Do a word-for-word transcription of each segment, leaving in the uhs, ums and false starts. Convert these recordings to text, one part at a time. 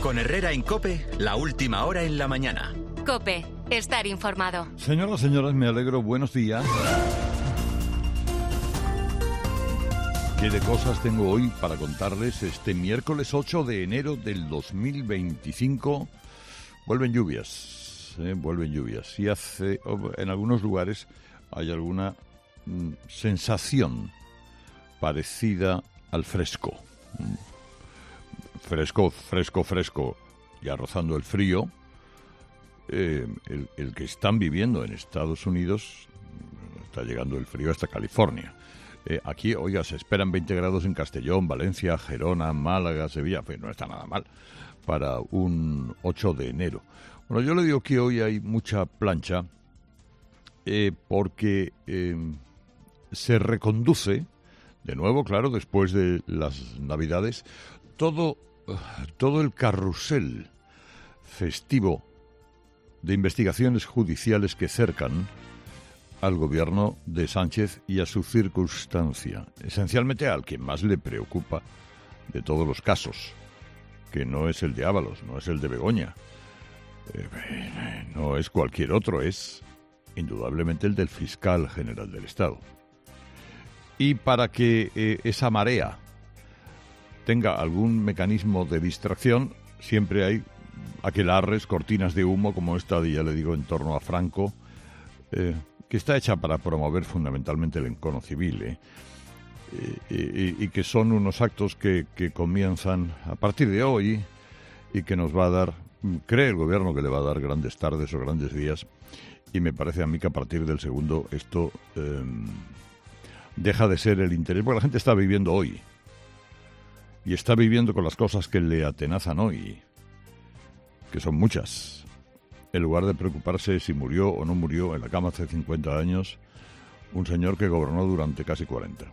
Con Herrera en COPE, la última hora en la mañana. COPE, estar informado. Señoras, señores, me alegro. Buenos días. ¿Qué de cosas tengo hoy para contarles? Este miércoles ocho de enero del dos mil veinticinco vuelven lluvias, ¿eh? vuelven lluvias. Y hace, en algunos lugares hay alguna mm, sensación parecida al fresco. Fresco, fresco, fresco, ya rozando el frío. Eh, el, el que están viviendo en Estados Unidos, está llegando el frío hasta California. Eh, aquí, oiga, se esperan veinte grados en Castellón, Valencia, Gerona, Málaga, Sevilla. Pues no está nada mal para un ocho de enero. Bueno, yo le digo que hoy hay mucha plancha eh, porque eh, se reconduce, de nuevo, claro, después de las Navidades, todo, todo el carrusel festivo de investigaciones judiciales que cercan al gobierno de Sánchez y a su circunstancia, esencialmente al que más le preocupa de todos los casos, que no es el de Ábalos, no es el de Begoña, eh, no es cualquier otro, es indudablemente el del fiscal general del Estado. Y para que eh, esa marea tenga algún mecanismo de distracción, siempre hay aquelarres, cortinas de humo, como esta, ya le digo, en torno a Franco, eh, que está hecha para promover fundamentalmente el encono civil, ¿eh? y, y, y que son unos actos que, que comienzan a partir de hoy y que nos va a dar, cree el gobierno que le va a dar grandes tardes o grandes días, y me parece a mí que a partir del segundo esto eh, deja de ser el interés, porque la gente está viviendo hoy y está viviendo con las cosas que le atenazan hoy, que son muchas. En lugar de preocuparse si murió o no murió en la cama hace cincuenta años un señor que gobernó durante casi cuarenta.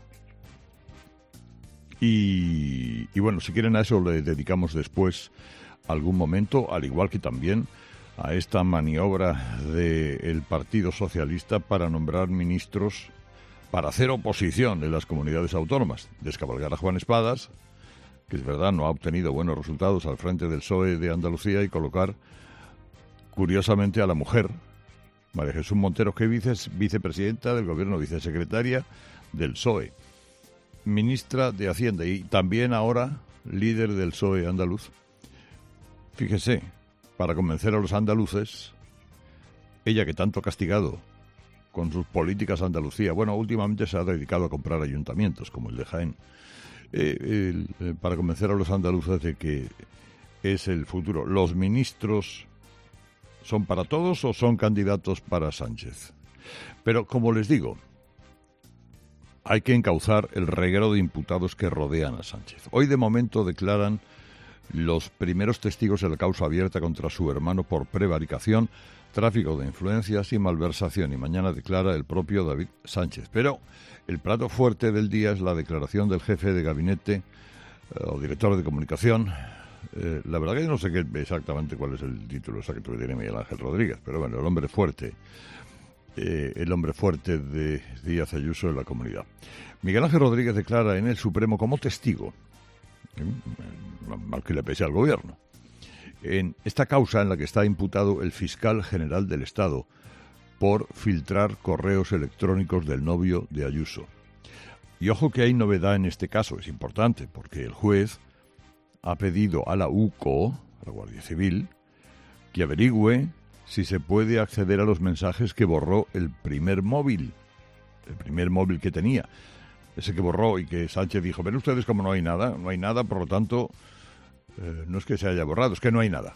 Y, y bueno, si quieren, a eso le dedicamos después algún momento, al igual que también a esta maniobra del Partido Socialista para nombrar ministros para hacer oposición en las comunidades autónomas. Descabalgar a Juan Espadas, que es verdad no ha obtenido buenos resultados al frente del P S O E de Andalucía, y colocar curiosamente a la mujer, María Jesús Montero, que es vicepresidenta del gobierno, vicesecretaria del P S O E, ministra de Hacienda y también ahora líder del P S O E andaluz. Fíjese, para convencer a los andaluces, ella que tanto ha castigado con sus políticas a Andalucía, bueno, últimamente se ha dedicado a comprar ayuntamientos, como el de Jaén, eh, el, eh, para convencer a los andaluces de que es el futuro. Los ministros ¿son para todos o son candidatos para Sánchez? Pero, como les digo, hay que encauzar el reguero de imputados que rodean a Sánchez. Hoy, de momento, declaran los primeros testigos de la causa abierta contra su hermano por prevaricación, tráfico de influencias y malversación. Y mañana declara el propio David Sánchez. Pero el plato fuerte del día es la declaración del jefe de gabinete eh, o director de comunicación. Eh, la verdad que yo no sé qué, exactamente cuál es el título exacto que tiene Miguel Ángel Rodríguez, pero bueno, el hombre fuerte, eh, el hombre fuerte de Díaz Ayuso en la comunidad. Miguel Ángel Rodríguez declara en el Supremo como testigo, eh, mal que le pese al gobierno, en esta causa en la que está imputado el fiscal general del Estado por filtrar correos electrónicos del novio de Ayuso. Y ojo que hay novedad en este caso, es importante, porque el juez ha pedido a la U C O, a la Guardia Civil, que averigüe si se puede acceder a los mensajes que borró el primer móvil, el primer móvil que tenía, ese que borró y que Sánchez dijo, ven ustedes como no hay nada, no hay nada, por lo tanto, eh, no es que se haya borrado, es que no hay nada.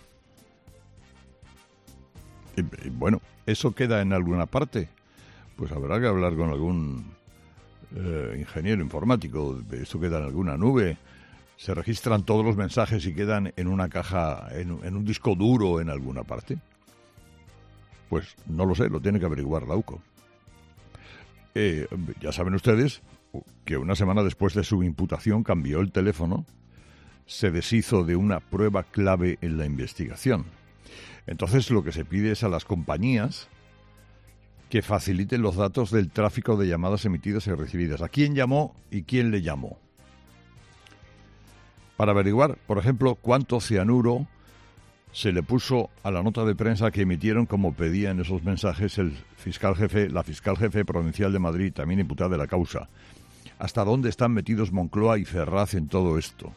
Y, y bueno, ¿eso queda en alguna parte? Pues habrá que hablar con algún eh, ingeniero informático, ¿eso queda en alguna nube? ¿Se registran todos los mensajes y quedan en una caja, en, en un disco duro en alguna parte? Pues no lo sé, lo tiene que averiguar la U C O. Eh, ya saben ustedes que una semana después de su imputación cambió el teléfono, se deshizo de una prueba clave en la investigación. Entonces lo que se pide es a las compañías que faciliten los datos del tráfico de llamadas emitidas y recibidas. ¿A quién llamó y quién le llamó? Para averiguar, por ejemplo, cuánto cianuro se le puso a la nota de prensa que emitieron, como pedía en esos mensajes, el fiscal jefe, la fiscal jefe provincial de Madrid, también imputada de la causa. ¿Hasta dónde están metidos Moncloa y Ferraz en todo esto?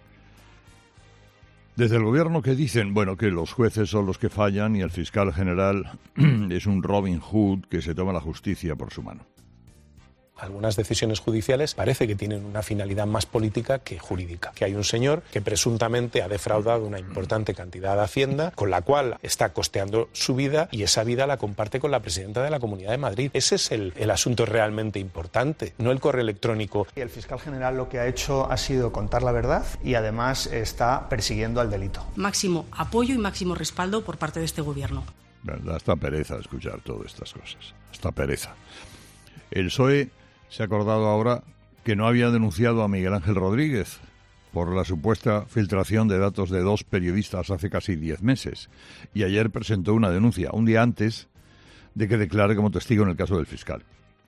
Desde el gobierno, que dicen, bueno, que los jueces son los que fallan y el fiscal general es un Robin Hood que se toma la justicia por su mano. Algunas decisiones judiciales parece que tienen una finalidad más política que jurídica. Que hay un señor que presuntamente ha defraudado una importante cantidad de Hacienda, con la cual está costeando su vida, y esa vida la comparte con la presidenta de la Comunidad de Madrid. Ese es el, el asunto realmente importante, no el correo electrónico. El fiscal general lo que ha hecho ha sido contar la verdad y además está persiguiendo al delito. Máximo apoyo y máximo respaldo por parte de este gobierno. Da hasta pereza escuchar todas estas cosas. Hasta pereza. El P S O E se ha acordado ahora que no había denunciado a Miguel Ángel Rodríguez por la supuesta filtración de datos de dos periodistas hace casi diez meses. Y ayer presentó una denuncia, un día antes de que declare como testigo en el caso del fiscal.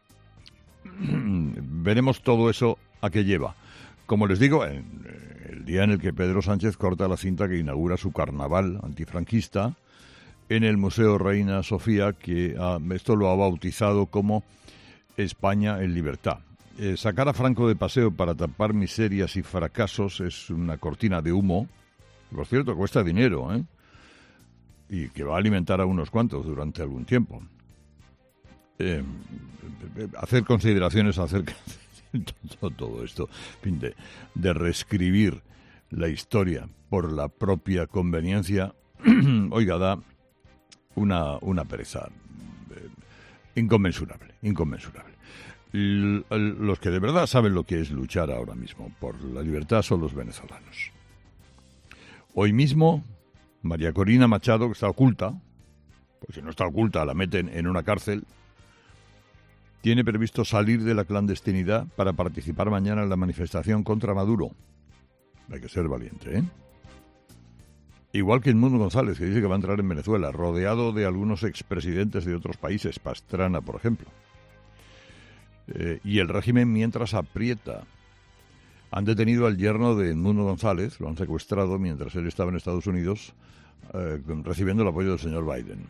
Veremos todo eso a qué lleva. Como les digo, en el día en el que Pedro Sánchez corta la cinta que inaugura su carnaval antifranquista en el Museo Reina Sofía, que ah, esto lo ha bautizado como España en libertad. Eh, sacar a Franco de paseo para tapar miserias y fracasos es una cortina de humo. Por cierto, cuesta dinero, ¿eh? Y que va a alimentar a unos cuantos durante algún tiempo. Eh, hacer consideraciones acerca de todo, todo esto, en fin, de, de reescribir la historia por la propia conveniencia, oiga, da una, una pereza eh, inconmensurable. Inconmensurable. Los que de verdad saben lo que es luchar ahora mismo por la libertad son los venezolanos. Hoy mismo, María Corina Machado, que está oculta, pues si no está oculta la meten en una cárcel, tiene previsto salir de la clandestinidad para participar mañana en la manifestación contra Maduro. Hay que ser valiente, ¿eh? Igual que Edmundo González, que dice que va a entrar en Venezuela, rodeado de algunos expresidentes de otros países, Pastrana, por ejemplo. Eh, y el régimen, mientras aprieta, han detenido al yerno de Edmundo González, lo han secuestrado mientras él estaba en Estados Unidos, eh, recibiendo el apoyo del señor Biden.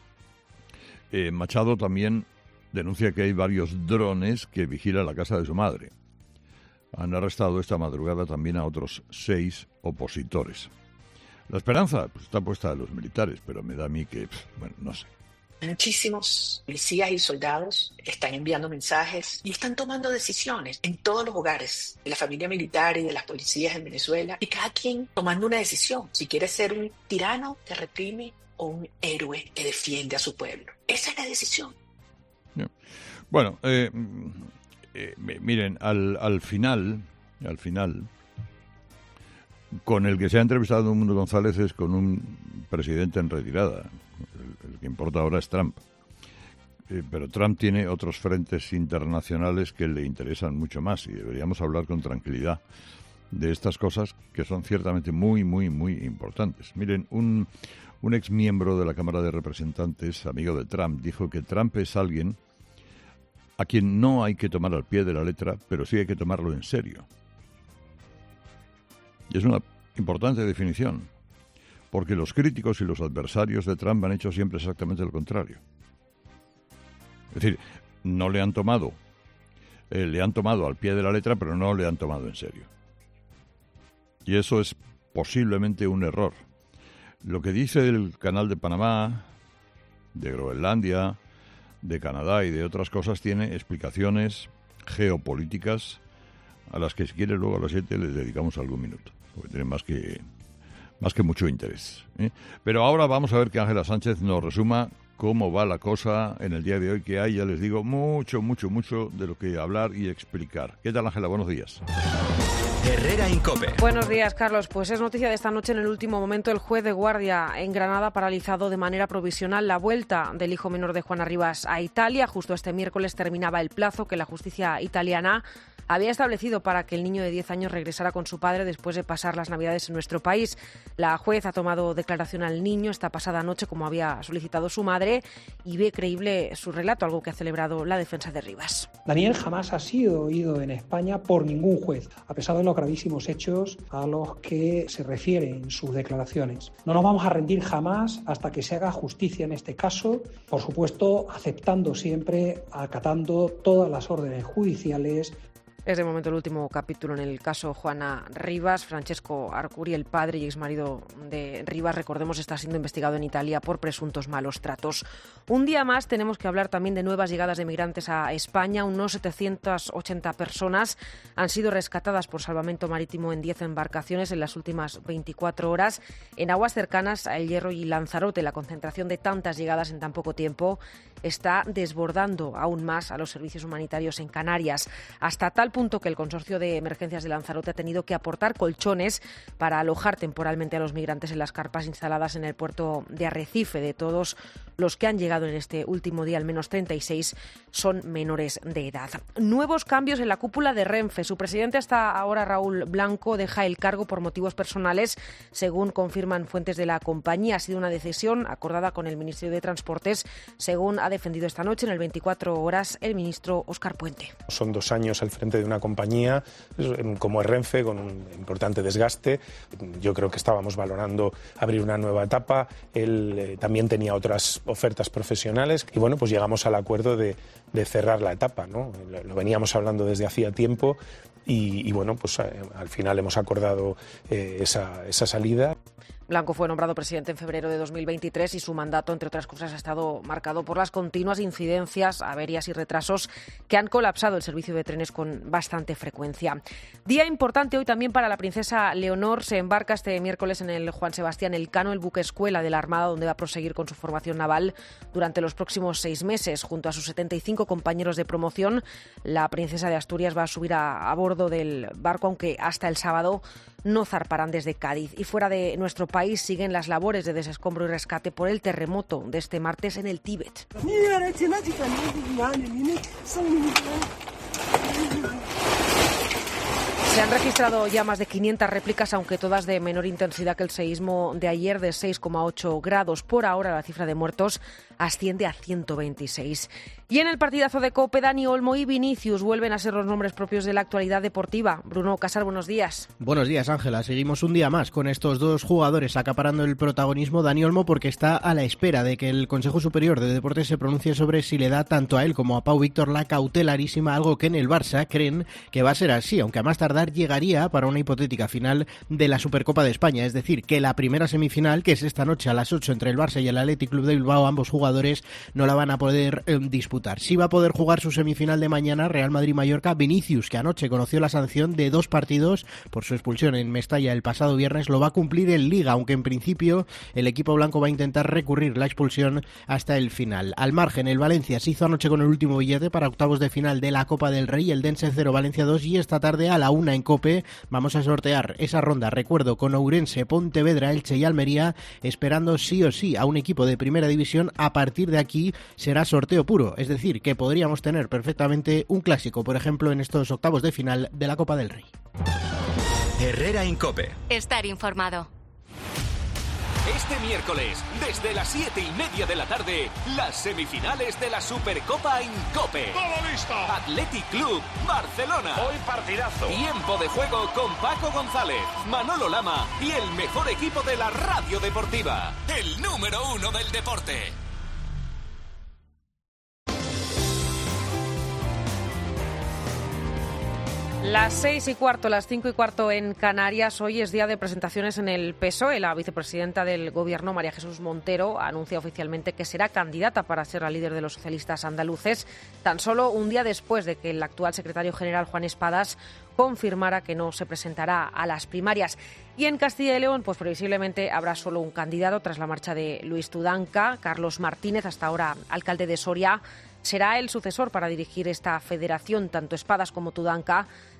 Eh, Machado también denuncia que hay varios drones que vigilan la casa de su madre. Han arrestado esta madrugada también a otros seis opositores. La esperanza pues, está puesta en los militares, pero me da a mí que, bueno, no sé. Muchísimos policías y soldados están enviando mensajes y están tomando decisiones en todos los hogares de la familia militar y de las policías en Venezuela, y cada quien tomando una decisión, si quiere ser un tirano que reprime o un héroe que defiende a su pueblo. Esa es la decisión. Bueno, eh, eh, miren, al, al final, al final, con el que se ha entrevistado Edmundo González es con un presidente en retirada. El, el que importa ahora es Trump. Eh, pero Trump tiene otros frentes internacionales que le interesan mucho más y deberíamos hablar con tranquilidad de estas cosas que son ciertamente muy, muy, muy importantes. Miren, un, un ex miembro de la Cámara de Representantes, amigo de Trump, dijo que Trump es alguien a quien no hay que tomar al pie de la letra, pero sí hay que tomarlo en serio. Y es una importante definición, porque los críticos y los adversarios de Trump han hecho siempre exactamente lo contrario. Es decir, no le han tomado, eh, le han tomado al pie de la letra, pero no le han tomado en serio. Y eso es posiblemente un error. Lo que dice el Canal de Panamá, de Groenlandia, de Canadá y de otras cosas tiene explicaciones geopolíticas a las que, si quiere, luego a las siete les dedicamos algún minuto, porque tienen más que, más que mucho interés, ¿eh? Pero ahora vamos a ver que Ángela Sánchez nos resuma cómo va la cosa en el día de hoy, que hay, ya les digo, mucho, mucho, mucho de lo que hablar y explicar. ¿Qué tal, Ángela? Buenos días. Herrera en COPE. Buenos días, Carlos. Pues es noticia de esta noche. En el último momento, el juez de guardia en Granada ha paralizado de manera provisional la vuelta del hijo menor de Juana Rivas a Italia. Justo este miércoles terminaba el plazo que la justicia italiana había establecido para que el niño de diez años regresara con su padre después de pasar las Navidades en nuestro país. La juez ha tomado declaración al niño esta pasada noche, como había solicitado su madre, y ve creíble su relato, algo que ha celebrado la defensa de Rivas. Daniel jamás ha sido oído en España por ningún juez, a pesar de los gravísimos hechos a los que se refiere en sus declaraciones. No nos vamos a rendir jamás hasta que se haga justicia en este caso, por supuesto aceptando siempre, acatando todas las órdenes judiciales. Es de momento el último capítulo en el caso Juana Rivas. Francesco Arcuri, el padre y exmarido de Rivas, recordemos, está siendo investigado en Italia por presuntos malos tratos. Un día más tenemos que hablar también de nuevas llegadas de migrantes a España. Unos setecientas ochenta personas han sido rescatadas por salvamento marítimo en diez embarcaciones en las últimas veinticuatro horas. En aguas cercanas a El Hierro y Lanzarote, la concentración de tantas llegadas en tan poco tiempo está desbordando aún más a los servicios humanitarios en Canarias, hasta tal punto que el Consorcio de Emergencias de Lanzarote ha tenido que aportar colchones para alojar temporalmente a los migrantes en las carpas instaladas en el puerto de Arrecife. De todos los que han llegado en este último día, al menos treinta y seis son menores de edad. Nuevos cambios en la cúpula de Renfe. Su presidente, hasta ahora Raúl Blanco, deja el cargo por motivos personales, según confirman fuentes de la compañía. Ha sido una decisión acordada con el Ministerio de Transportes, según ha defendido esta noche en el veinticuatro horas el ministro Óscar Puente. Son dos años al frente de una compañía como es Renfe, con un importante desgaste. Yo creo que estábamos valorando abrir una nueva etapa. Él eh, también tenía otras ofertas profesionales y bueno, pues llegamos al acuerdo de, de cerrar la etapa, ¿no? Lo, lo veníamos hablando desde hacía tiempo y, y bueno, pues eh, al final hemos acordado eh, esa, esa salida. Blanco fue nombrado presidente en febrero de dos mil veintitrés y su mandato, entre otras cosas, ha estado marcado por las continuas incidencias, averías y retrasos que han colapsado el servicio de trenes con bastante frecuencia. Día importante hoy también para la princesa Leonor. Se embarca este miércoles en el Juan Sebastián Elcano, el buque escuela de la Armada, donde va a proseguir con su formación naval durante los próximos seis meses. Junto a sus setenta y cinco compañeros de promoción, la princesa de Asturias va a subir a, a bordo del barco, aunque hasta el sábado no zarparán desde Cádiz. Y fuera de nuestro país siguen las labores de desescombro y rescate por el terremoto de este martes en el Tíbet. Se han registrado ya más de quinientas réplicas, aunque todas de menor intensidad que el seísmo de ayer de seis coma ocho grados. Por ahora la cifra de muertos asciende a ciento veintiséis. Y en el partidazo de COPE, Dani Olmo y Vinicius vuelven a ser los nombres propios de la actualidad deportiva. Bruno Casar, buenos días. Buenos días, Ángela. Seguimos un día más con estos dos jugadores acaparando el protagonismo. Dani Olmo porque está a la espera de que el Consejo Superior de Deportes se pronuncie sobre si le da tanto a él como a Pau Víctor la cautelarísima, algo que en el Barça creen que va a ser así, aunque a más tardar llegaría para una hipotética final de la Supercopa de España. Es decir, que la primera semifinal, que es esta noche a las ocho entre el Barça y el Athletic Club de Bilbao, ambos jugadores no la van a poder eh, disputar. Sí va a poder jugar su semifinal de mañana Real Madrid-Mallorca Vinicius, que anoche conoció la sanción de dos partidos por su expulsión en Mestalla el pasado viernes. Lo va a cumplir en Liga, aunque en principio el equipo blanco va a intentar recurrir la expulsión hasta el final. Al margen, el Valencia se hizo anoche con el último billete para octavos de final de la Copa del Rey, el Dense cero Valencia dos, y esta tarde a la una en COPE vamos a sortear esa ronda, recuerdo, con Ourense, Pontevedra, Elche y Almería, esperando sí o sí a un equipo de primera división. A partir de aquí será sorteo puro, es decir, que podríamos tener perfectamente un clásico, por ejemplo, en estos octavos de final de la Copa del Rey. Herrera en COPE. Estar informado. Este miércoles, desde las siete y media de la tarde, las semifinales de la Supercopa en COPE. ¡Todo listo! Athletic Club, Barcelona. Hoy partidazo. Tiempo de juego con Paco González, Manolo Lama y el mejor equipo de la radio deportiva. El número uno del deporte. Las seis y cuarto, las cinco y cuarto en Canarias. Hoy es día de presentaciones en el P S O E. La vicepresidenta del Gobierno, María Jesús Montero, anuncia oficialmente que será candidata para ser la líder de los socialistas andaluces, tan solo un día después de que el actual secretario general, Juan Espadas, confirmara que no se presentará a las primarias. Y en Castilla y León, pues previsiblemente habrá solo un candidato tras la marcha de Luis Tudanca. Carlos Martínez, hasta ahora alcalde de Soria, será el sucesor para dirigir esta federación. Tanto Espadas como Tudanca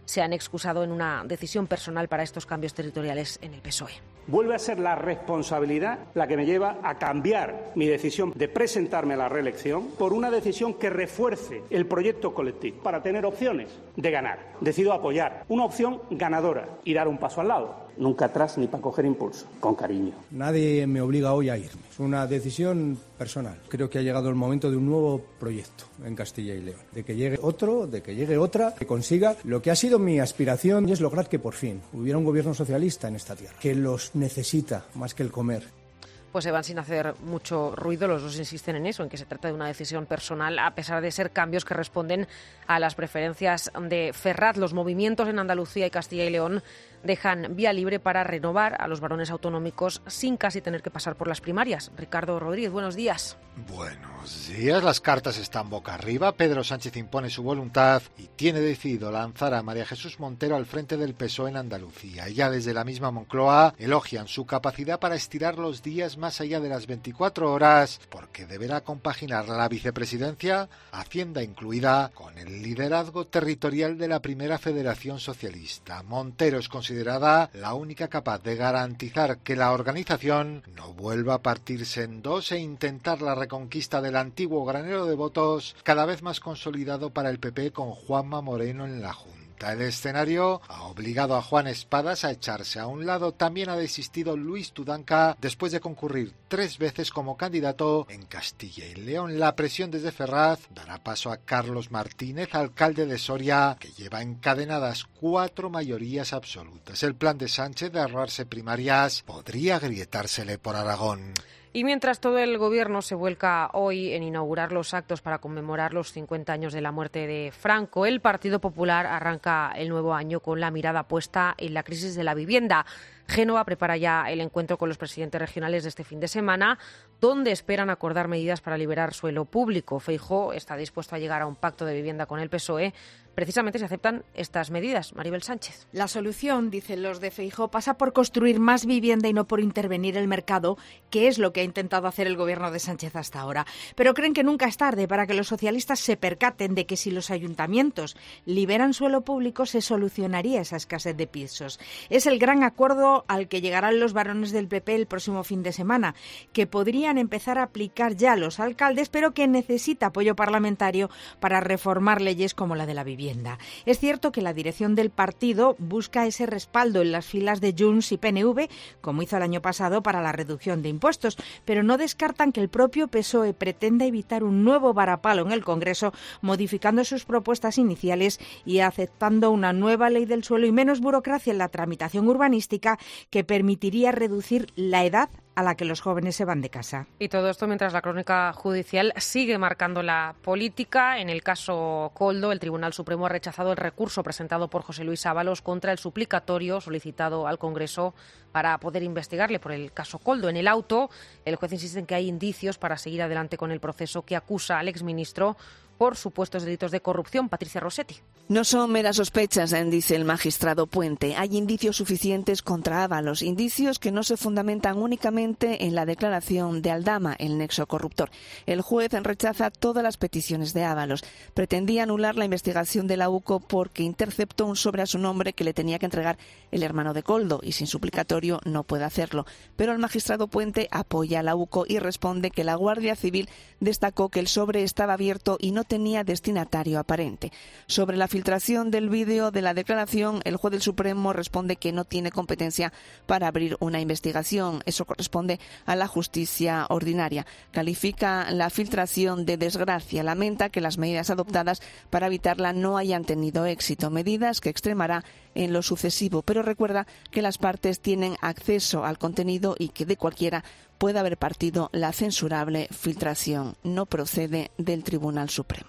se han excusado en una decisión personal para estos cambios territoriales en el P S O E. Vuelve a ser la responsabilidad la que me lleva a cambiar mi decisión de presentarme a la reelección por una decisión que refuerce el proyecto colectivo para tener opciones de ganar. Decido apoyar una opción ganadora y dar un paso al lado. Nunca atrás ni para coger impulso, con cariño. Nadie me obliga hoy a irme. Es una decisión personal. Creo que ha llegado el momento de un nuevo proyecto en Castilla y León. De que llegue otro, de que llegue otra, que consiga lo que ha sido mi aspiración y es lograr que por fin hubiera un gobierno socialista en esta tierra, que los necesita más que el comer. Pues se van sin hacer mucho ruido. Los dos insisten en eso, en que se trata de una decisión personal, a pesar de ser cambios que responden a las preferencias de Ferraz. Los movimientos en Andalucía y Castilla y León dejan vía libre para renovar a los varones autonómicos sin casi tener que pasar por las primarias. Ricardo Rodríguez, buenos días. Buenos días. Las cartas están boca arriba. Pedro Sánchez impone su voluntad y tiene decidido lanzar a María Jesús Montero al frente del P S O E en Andalucía. Y ya desde la misma Moncloa elogian su capacidad para estirar los días más allá de las veinticuatro horas, porque deberá compaginar la vicepresidencia, Hacienda incluida, con el liderazgo territorial de la primera Federación Socialista. Montero es considerada la única capaz de garantizar que la organización no vuelva a partirse en dos e intentar la reconquista del antiguo granero de votos, cada vez más consolidado para el P P con Juanma Moreno en la Junta. El escenario ha obligado a Juan Espadas a echarse a un lado. También ha desistido Luis Tudanca después de concurrir tres veces como candidato en Castilla y León. La presión desde Ferraz dará paso a Carlos Martínez, alcalde de Soria, que lleva encadenadas cuatro mayorías absolutas. El plan de Sánchez de ahorrarse primarias podría agrietársele por Aragón. Y mientras todo el Gobierno se vuelca hoy en inaugurar los actos para conmemorar los cincuenta años de la muerte de Franco, el Partido Popular arranca el nuevo año con la mirada puesta en la crisis de la vivienda. Génova prepara ya el encuentro con los presidentes regionales de este fin de semana, donde esperan acordar medidas para liberar suelo público. Feijóo está dispuesto a llegar a un pacto de vivienda con el P S O E, precisamente si aceptan estas medidas. Maribel Sánchez. La solución, dicen los de Feijóo, pasa por construir más vivienda y no por intervenir el mercado, que es lo que ha intentado hacer el gobierno de Sánchez hasta ahora. Pero creen que nunca es tarde para que los socialistas se percaten de que si los ayuntamientos liberan suelo público se solucionaría esa escasez de pisos. Es el gran acuerdo al que llegarán los varones del P P el próximo fin de semana, que podrían empezar a aplicar ya los alcaldes, pero que necesita apoyo parlamentario para reformar leyes como la de la vivienda. Es cierto que la dirección del partido busca ese respaldo en las filas de Junts y P N V, como hizo el año pasado para la reducción de impuestos, pero no descartan que el propio P S O E pretenda evitar un nuevo varapalo en el Congreso, modificando sus propuestas iniciales y aceptando una nueva ley del suelo y menos burocracia en la tramitación urbanística que permitiría reducir la edad a la que los jóvenes se van de casa. Y todo esto mientras la crónica judicial sigue marcando la política. En el caso Koldo, el Tribunal Supremo ha rechazado el recurso presentado por José Luis Ábalos contra el suplicatorio solicitado al Congreso para poder investigarle por el caso Koldo. En el auto, el juez insiste en que hay indicios para seguir adelante con el proceso que acusa al exministro por supuestos delitos de corrupción. Patricia Rossetti. No son meras sospechas, dice el magistrado Puente. Hay indicios suficientes contra Ábalos, indicios que no se fundamentan únicamente en la declaración de Aldama, el nexo corruptor. El juez rechaza todas las peticiones de Ábalos. Pretendía anular la investigación de la U C O porque interceptó un sobre a su nombre que le tenía que entregar el hermano de Koldo y sin suplicatorio no puede hacerlo. Pero el magistrado Puente apoya a la U C O y responde que la Guardia Civil destacó que el sobre estaba abierto y no tenía destinatario aparente. Sobre la filtración del vídeo de la declaración, el juez del Supremo responde que no tiene competencia para abrir una investigación. Eso corresponde a la justicia ordinaria. Califica la filtración de desgracia. Lamenta que las medidas adoptadas para evitarla no hayan tenido éxito. Medidas que extremará en lo sucesivo, pero recuerda que las partes tienen acceso al contenido y que de cualquiera puede haber partido la censurable filtración. No procede del Tribunal Supremo.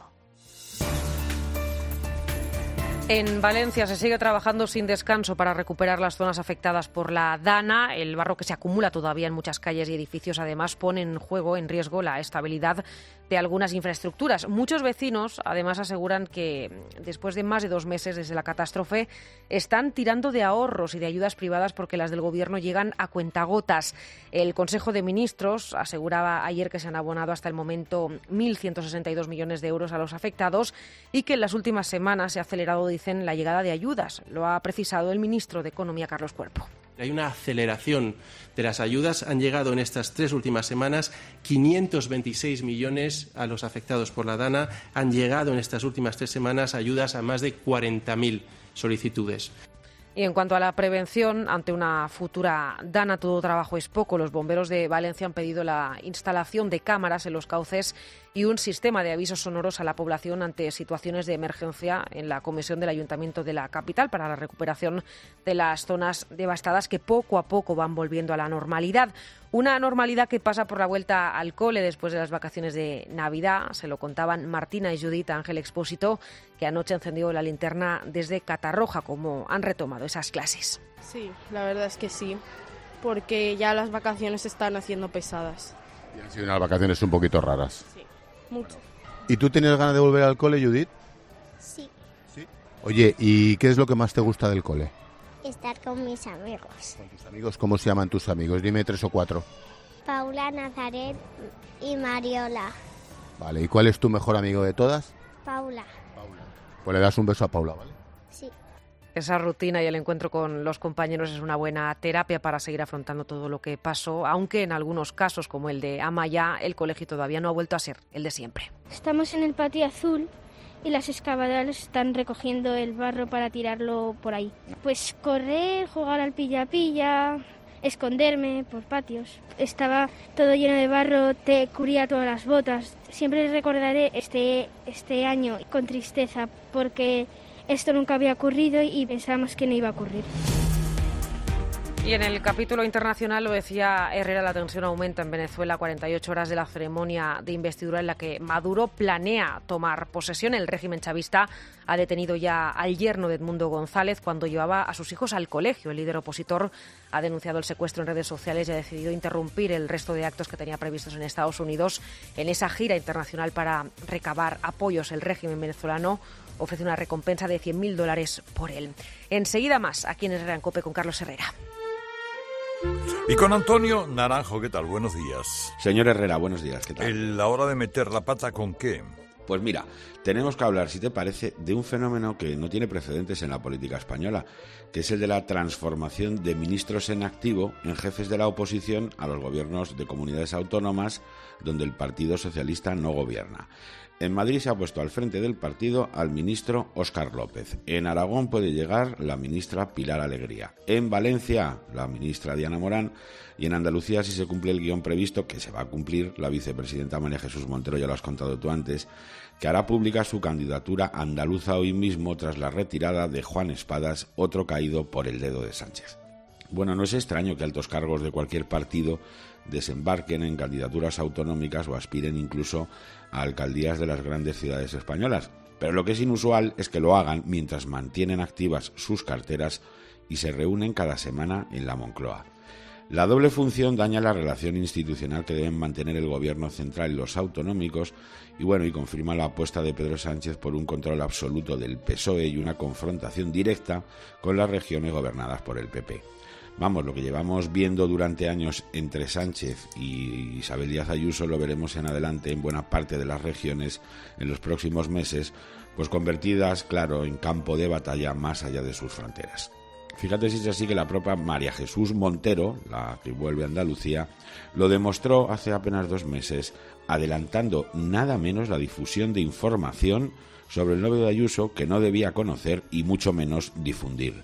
En Valencia se sigue trabajando sin descanso para recuperar las zonas afectadas por la Dana. El barro que se acumula todavía en muchas calles y edificios además pone en juego, en riesgo, la estabilidad de algunas infraestructuras. Muchos vecinos, además, aseguran que después de más de dos meses desde la catástrofe, están tirando de ahorros y de ayudas privadas porque las del Gobierno llegan a cuentagotas. El Consejo de Ministros aseguraba ayer que se han abonado hasta el momento mil ciento sesenta y dos millones de euros a los afectados y que en las últimas semanas se ha acelerado, dicen, la llegada de ayudas. Lo ha precisado el ministro de Economía, Carlos Cuerpo. Hay una aceleración de las ayudas. Han llegado en estas tres últimas semanas quinientos veintiséis millones a los afectados por la DANA. Han llegado en estas últimas tres semanas ayudas a más de cuarenta mil solicitudes. Y en cuanto a la prevención, ante una futura DANA, todo trabajo es poco. Los bomberos de Valencia han pedido la instalación de cámaras en los cauces y un sistema de avisos sonoros a la población ante situaciones de emergencia en la comisión del Ayuntamiento de la capital para la recuperación de las zonas devastadas que poco a poco van volviendo a la normalidad. Una normalidad que pasa por la vuelta al cole después de las vacaciones de Navidad. Se lo contaban Martina y Judith Ángel Expósito, que anoche encendió la linterna desde Catarroja, como han retomado esas clases. Sí, la verdad es que sí, porque ya las vacaciones se están haciendo pesadas. Y han sido unas vacaciones un poquito raras. Sí, mucho. ¿Y tú tienes ganas de volver al cole, Judith? Sí. ¿Sí? Oye, ¿y qué es lo que más te gusta del cole? Estar con mis amigos. ¿Tus amigos? ¿Cómo se llaman tus amigos? Dime tres o cuatro. Paula, Nazaret y Mariola. Vale, ¿y cuál es tu mejor amigo de todas? Paula. Pues le das un beso a Paula, ¿vale? Sí. Esa rutina y el encuentro con los compañeros es una buena terapia para seguir afrontando todo lo que pasó, aunque en algunos casos, como el de Amaya, el colegio todavía no ha vuelto a ser el de siempre. Estamos en el patio azul y las excavadoras están recogiendo el barro para tirarlo por ahí. Pues correr, jugar al pilla-pilla, esconderme por patios. Estaba todo lleno de barro, te cubría todas las botas. Siempre recordaré este, este año con tristeza porque esto nunca había ocurrido y pensábamos que no iba a ocurrir. Y en el capítulo internacional, lo decía Herrera, la tensión aumenta en Venezuela a cuarenta y ocho horas de la ceremonia de investidura en la que Maduro planea tomar posesión. El régimen chavista ha detenido ya al yerno de Edmundo González cuando llevaba a sus hijos al colegio. El líder opositor ha denunciado el secuestro en redes sociales y ha decidido interrumpir el resto de actos que tenía previstos en Estados Unidos en esa gira internacional para recabar apoyos. El régimen venezolano ofrece una recompensa de cien mil dólares por él. Enseguida más, aquí en Herrera en COPE con Carlos Herrera. Y con Antonio Naranjo, ¿qué tal? Buenos días. Señor Herrera, buenos días, ¿qué tal? El, la hora de meter la pata, ¿con qué? Pues mira, tenemos que hablar, si te parece, de un fenómeno que no tiene precedentes en la política española, que es el de la transformación de ministros en activo en jefes de la oposición a los gobiernos de comunidades autónomas donde el Partido Socialista no gobierna. En Madrid se ha puesto al frente del partido al ministro Óscar López. En Aragón puede llegar la ministra Pilar Alegría. En Valencia, la ministra Diana Morán. Y en Andalucía, si se cumple el guión previsto, que se va a cumplir, la vicepresidenta María Jesús Montero, ya lo has contado tú antes, que hará pública su candidatura andaluza hoy mismo tras la retirada de Juan Espadas, otro caído por el dedo de Sánchez. Bueno, no es extraño que altos cargos de cualquier partido desembarquen en candidaturas autonómicas o aspiren incluso a alcaldías de las grandes ciudades españolas. Pero lo que es inusual es que lo hagan mientras mantienen activas sus carteras y se reúnen cada semana en la Moncloa. La doble función daña la relación institucional que deben mantener el gobierno central y los autonómicos y bueno, y confirma la apuesta de Pedro Sánchez por un control absoluto del P S O E y una confrontación directa con las regiones gobernadas por el P P. Vamos, lo que llevamos viendo durante años entre Sánchez y Isabel Díaz Ayuso lo veremos en adelante en buena parte de las regiones en los próximos meses, pues convertidas, claro, en campo de batalla más allá de sus fronteras. Fíjate si es así que la propia María Jesús Montero, la que vuelve a Andalucía, lo demostró hace apenas dos meses, adelantando nada menos la difusión de información sobre el novio de Ayuso que no debía conocer y mucho menos difundir.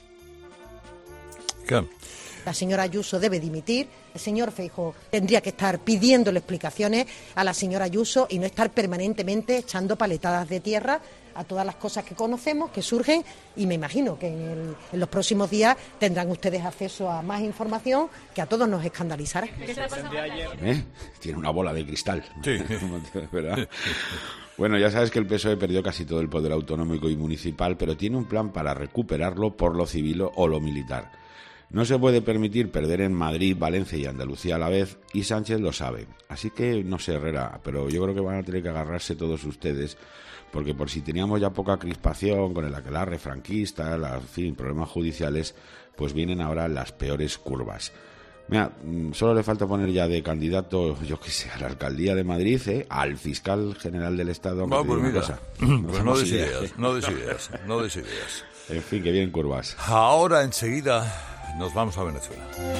Claro. La señora Ayuso debe dimitir, el señor Feijóo tendría que estar pidiéndole explicaciones a la señora Ayuso y no estar permanentemente echando paletadas de tierra a todas las cosas que conocemos, que surgen, y me imagino que en, el, en los próximos días tendrán ustedes acceso a más información que a todos nos escandalizará. ¿Eh? Tiene una bola de cristal. Sí. ¿Verdad? Bueno, ya sabes que el P S O E perdió casi todo el poder autonómico y municipal, pero tiene un plan para recuperarlo por lo civil o lo militar. No se puede permitir perder en Madrid, Valencia y Andalucía a la vez, y Sánchez lo sabe. Así que, no sé, Herrera, pero yo creo que van a tener que agarrarse todos ustedes, porque por si teníamos ya poca crispación con el aquelarre franquista, en fin, problemas judiciales, pues vienen ahora las peores curvas. Mira, solo le falta poner ya de candidato, yo qué sé, a la alcaldía de Madrid, ¿eh? Al fiscal general del Estado. No, pues mira, cosa. pues no des ideas, no des ideas, no des ideas. En fin, que vienen curvas. Ahora, enseguida, nos vamos a Venezuela.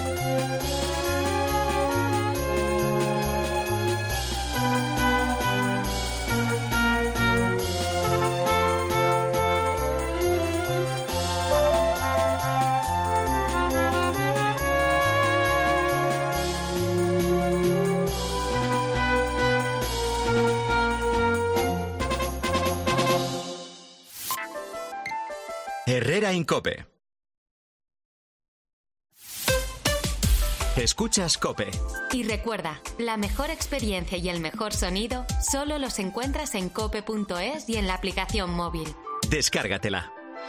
Herrera en COPE. Escuchas COPE. Y recuerda, la mejor experiencia y el mejor sonido solo los encuentras en cope punto es y en la aplicación móvil. Descárgatela.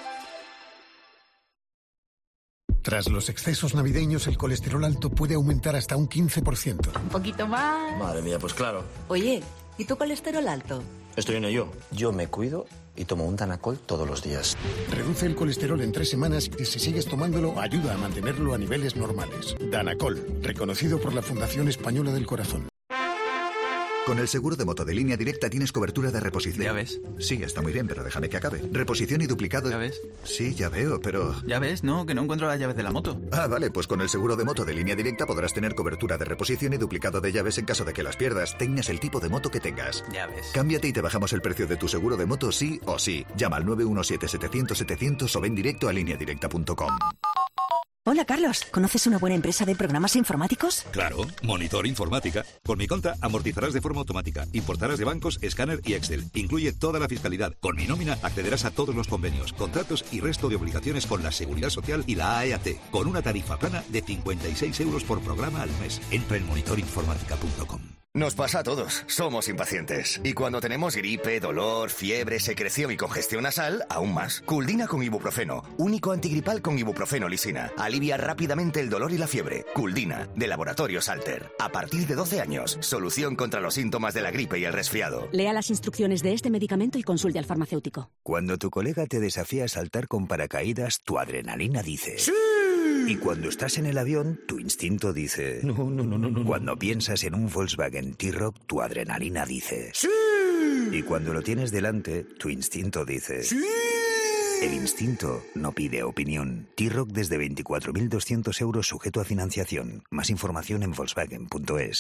Tras los excesos navideños, el colesterol alto puede aumentar hasta un quince por ciento. Un poquito más. Madre mía, pues claro. Oye, ¿y tu colesterol alto? Estoy en ello. Yo me cuido y tomo un Danacol todos los días. Reduce el colesterol en tres semanas y si sigues tomándolo, ayuda a mantenerlo a niveles normales. Danacol, reconocido por la Fundación Española del Corazón. Con el seguro de moto de Línea Directa tienes cobertura de reposición. Ya ves. Sí, está muy bien, pero déjame que acabe. Reposición y duplicado. Ya ves. Sí, ya veo, pero... Ya ves, no, que no encuentro las llaves de la moto. Ah, vale, pues con el seguro de moto de Línea Directa podrás tener cobertura de reposición y duplicado de llaves en caso de que las pierdas, tengas el tipo de moto que tengas. Ya ves. Cámbiate y te bajamos el precio de tu seguro de moto sí o sí. Llama al nueve uno siete, setecientos, setecientos o ven directo a línea directa punto com. Hola, Carlos. ¿Conoces una buena empresa de programas informáticos? Claro, Monitor Informática. Por mi cuenta, amortizarás de forma automática, importarás de bancos, escáner y Excel. Incluye toda la fiscalidad. Con mi nómina accederás a todos los convenios, contratos y resto de obligaciones con la Seguridad Social y la A E A T, con una tarifa plana de cincuenta y seis euros por programa al mes. Entra en monitor informática punto com. Nos pasa a todos, somos impacientes. Y cuando tenemos gripe, dolor, fiebre, secreción y congestión nasal, aún más. Culdina con ibuprofeno, único antigripal con ibuprofeno lisina. Alivia rápidamente el dolor y la fiebre. Culdina, de Laboratorios Alter. A partir de doce años, solución contra los síntomas de la gripe y el resfriado. Lea las instrucciones de este medicamento y consulte al farmacéutico. Cuando tu colega te desafía a saltar con paracaídas, tu adrenalina dice... ¡Sí! Y cuando estás en el avión, tu instinto dice... No, no, no, no, no. Cuando piensas en un Volkswagen T-Roc, tu adrenalina dice... ¡Sí! Y cuando lo tienes delante, tu instinto dice... ¡Sí! El instinto no pide opinión. T-Roc desde veinticuatro mil doscientos euros sujeto a financiación. Más información en volkswagen punto es.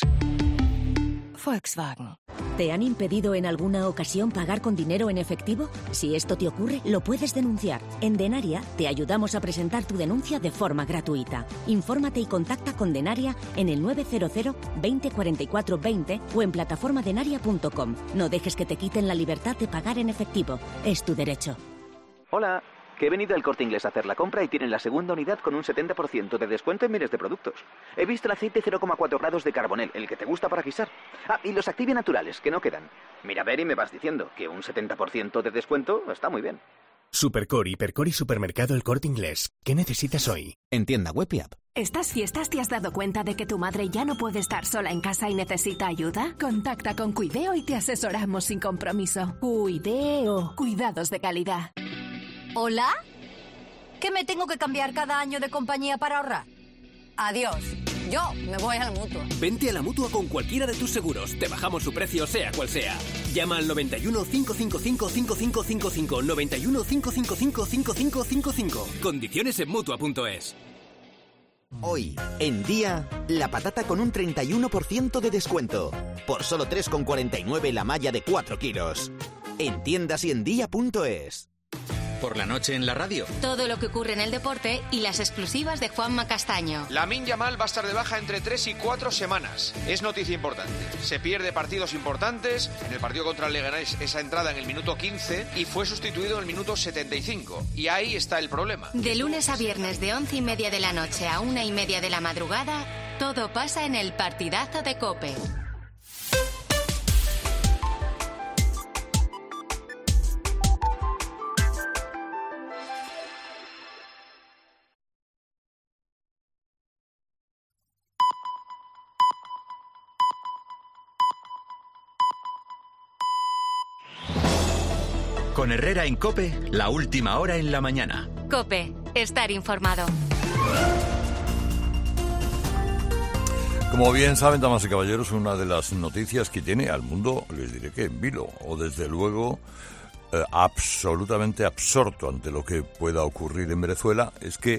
Volkswagen. ¿Te han impedido en alguna ocasión pagar con dinero en efectivo? Si esto te ocurre, lo puedes denunciar. En Denaria te ayudamos a presentar tu denuncia de forma gratuita. Infórmate y contacta con Denaria en el nueve cero cero, veinte, cuarenta y cuatro, veinte o en plataforma denaria punto com. No dejes que te quiten la libertad de pagar en efectivo. Es tu derecho. Hola, que he venido al Corte Inglés a hacer la compra y tienen la segunda unidad con un setenta por ciento de descuento en miles de productos. He visto el aceite cero coma cuatro grados de Carbonel, el que te gusta para guisar. Ah, y los Activia naturales, que no quedan. Mira, a ver y me vas diciendo que un setenta por ciento de descuento está muy bien. Supercore, Hipercore y Supermercado El Corte Inglés. ¿Qué necesitas hoy? En tienda web y app. ¿Estas fiestas te has dado cuenta de que tu madre ya no puede estar sola en casa y necesita ayuda? Contacta con Cuideo y te asesoramos sin compromiso. Cuideo. Cuidados de calidad. ¿Hola? ¿Que me tengo que cambiar cada año de compañía para ahorrar? Adiós. Yo me voy a la Mutua. Vente a la Mutua con cualquiera de tus seguros. Te bajamos su precio, sea cual sea. Llama al noventa y uno, cinco cinco cinco, cinco cinco cinco cinco. noventa y uno, cinco cinco cinco, cinco cinco cinco cinco. Condiciones en Mutua punto es. Hoy, en Día, la patata con un treinta y uno por ciento de descuento. Por solo tres con cuarenta y nueve la malla de cuatro kilos. En tiendas y en día punto es. Por la noche en la radio. Todo lo que ocurre en el deporte y las exclusivas de Juanma Castaño. Lamine Yamal va a estar de baja entre tres y cuatro semanas. Es noticia importante. Se pierde partidos importantes. En el partido contra el Leganés esa entrada en el minuto quince y fue sustituido en el minuto setenta y cinco. Y ahí está el problema. De lunes a viernes de once y media de la noche a una y media de la madrugada, todo pasa en el partidazo de COPE. Con Herrera en COPE, la última hora en la mañana. COPE, estar informado. Como bien saben, damas y caballeros, una de las noticias que tiene al mundo, les diré que en vilo, o desde luego eh, absolutamente absorto ante lo que pueda ocurrir en Venezuela, es que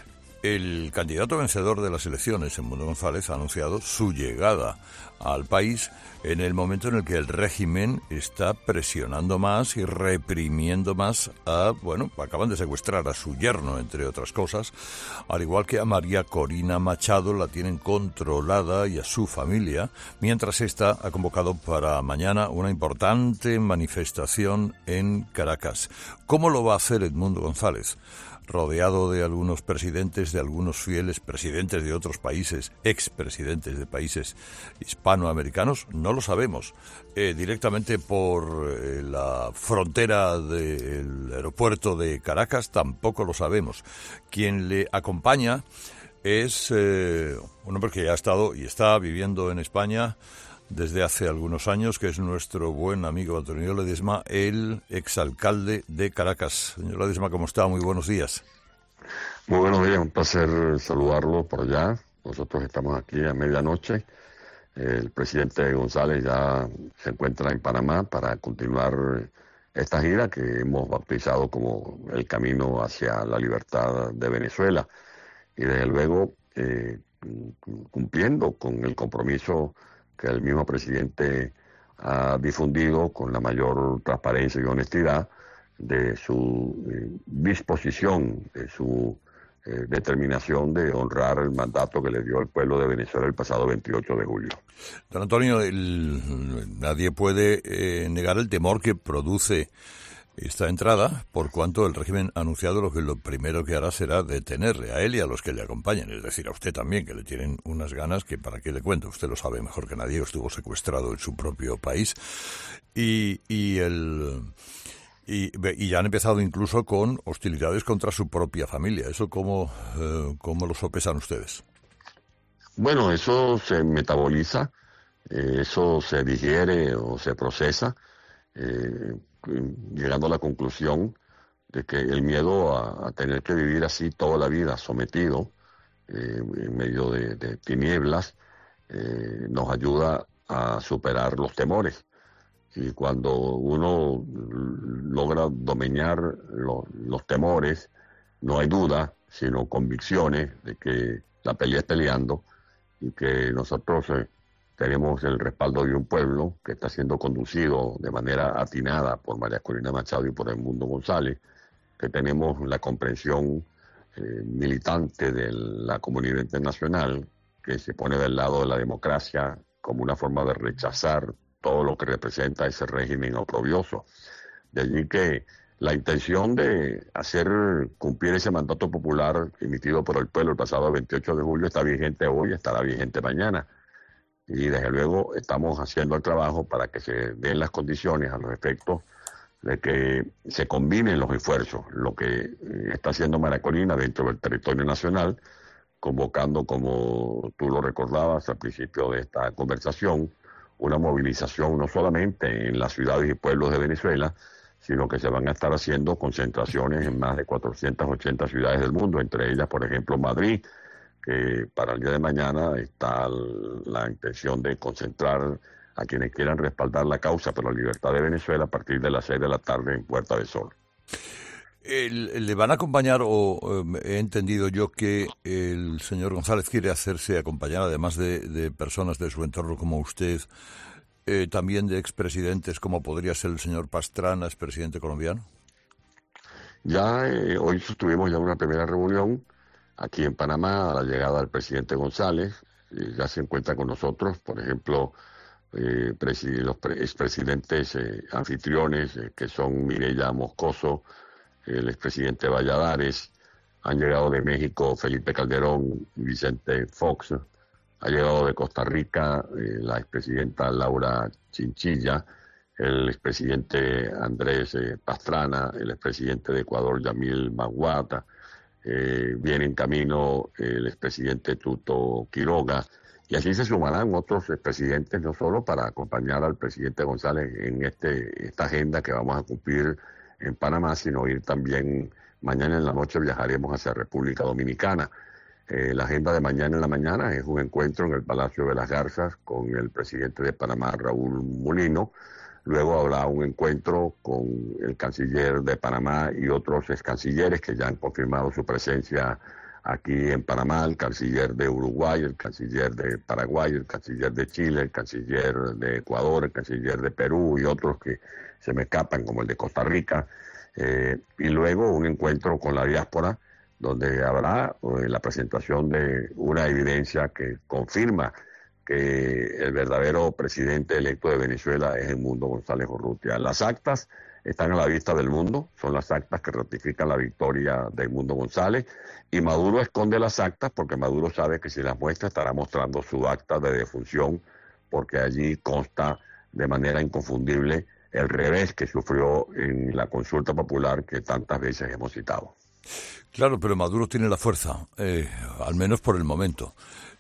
el candidato vencedor de las elecciones, Edmundo González, ha anunciado su llegada al país en el momento en el que el régimen está presionando más y reprimiendo más a, bueno, acaban de secuestrar a su yerno, entre otras cosas, al igual que a María Corina Machado, la tienen controlada, y a su familia, mientras esta ha convocado para mañana una importante manifestación en Caracas. ¿Cómo lo va a hacer Edmundo González? Rodeado de algunos presidentes, de algunos fieles presidentes de otros países, expresidentes de países hispanoamericanos, no lo sabemos. Eh, directamente por eh, la frontera del aeropuerto de Caracas tampoco lo sabemos. Quien le acompaña es eh, un hombre que ya ha estado y está viviendo en España desde hace algunos años, que es nuestro buen amigo Antonio Ledesma, el exalcalde de Caracas. Señor Ledesma, ¿cómo está? Muy buenos días. Muy buenos días, un placer saludarlo por allá. Nosotros estamos aquí a medianoche. El presidente González ya se encuentra en Panamá para continuar esta gira que hemos bautizado como el camino hacia la libertad de Venezuela. Y desde luego eh, cumpliendo con el compromiso que el mismo presidente ha difundido con la mayor transparencia y honestidad de su eh, disposición, de su eh, determinación de honrar el mandato que le dio el pueblo de Venezuela el pasado veintiocho de julio. Don Antonio, el, nadie puede eh, negar el temor que produce esta entrada, por cuanto el régimen ha anunciado lo que lo primero que hará será detenerle a él y a los que le acompañan, es decir, a usted también, que le tienen unas ganas que, para qué le cuento, usted lo sabe mejor que nadie, estuvo secuestrado en su propio país, y, y el y, y ya han empezado incluso con hostilidades contra su propia familia. ¿Eso cómo, eh, cómo lo sopesan ustedes? Bueno, eso se metaboliza, eh, eso se digiere o se procesa, eh, llegando a la conclusión de que el miedo a, a tener que vivir así toda la vida, sometido, eh, en medio de, de tinieblas, eh, nos ayuda a superar los temores. Y cuando uno logra dominar lo, los temores, no hay duda, sino convicciones de que la pelea es peleando y que nosotros eh, tenemos el respaldo de un pueblo que está siendo conducido de manera atinada por María Corina Machado y por Edmundo González, que tenemos la comprensión eh, militante de la comunidad internacional, que se pone del lado de la democracia como una forma de rechazar todo lo que representa ese régimen oprobioso. De allí que la intención de hacer cumplir ese mandato popular emitido por el pueblo el pasado veintiocho de julio está vigente hoy, estará vigente mañana. Y desde luego estamos haciendo el trabajo para que se den las condiciones a los efectos de que se combinen los esfuerzos, lo que está haciendo María Corina dentro del territorio nacional, convocando, como tú lo recordabas al principio de esta conversación, una movilización no solamente en las ciudades y pueblos de Venezuela, sino que se van a estar haciendo concentraciones en más de cuatrocientas ochenta ciudades del mundo, entre ellas, por ejemplo, Madrid, que para el día de mañana está la intención de concentrar a quienes quieran respaldar la causa por la libertad de Venezuela a partir de las seis de la tarde en Puerta del Sol. El, ¿Le van a acompañar, o eh, he entendido yo que el señor González quiere hacerse acompañar, además de, de personas de su entorno como usted, eh, también de expresidentes como podría ser el señor Pastrana, expresidente colombiano? Ya eh, hoy tuvimos ya una primera reunión aquí en Panamá a la llegada del presidente González. Eh, ya se encuentra con nosotros, por ejemplo, eh, presi- los pre- expresidentes eh, anfitriones, eh, que son Mireya Moscoso, el expresidente Valladares, han llegado de México Felipe Calderón y Vicente Fox, ha llegado de Costa Rica eh, la expresidenta Laura Chinchilla, el expresidente Andrés eh, Pastrana, el expresidente de Ecuador Yamil Maguata, eh, viene en camino el expresidente Tuto Quiroga, y así se sumarán otros expresidentes, no solo para acompañar al presidente González en este esta agenda que vamos a cumplir en Panamá, sino ir también, mañana en la noche viajaremos hacia República Dominicana. Eh, la agenda de mañana en la mañana es un encuentro en el Palacio de las Garzas con el presidente de Panamá, Raúl Mulino. Luego habrá un encuentro con el canciller de Panamá y otros ex cancilleres que ya han confirmado su presencia aquí en Panamá, el canciller de Uruguay, el canciller de Paraguay, el canciller de Chile, el canciller de Ecuador, el canciller de Perú y otros que se me escapan, como el de Costa Rica. Eh, y luego un encuentro con la diáspora, donde habrá eh, la presentación de una evidencia que confirma que el verdadero presidente electo de Venezuela es Edmundo González Urrutia. Las actas están a la vista del mundo, son las actas que ratifican la victoria de Edmundo González, y Maduro esconde las actas porque Maduro sabe que si las muestra estará mostrando su acta de defunción, porque allí consta de manera inconfundible el revés que sufrió en la consulta popular que tantas veces hemos citado. Claro, pero Maduro tiene la fuerza, eh, al menos por el momento,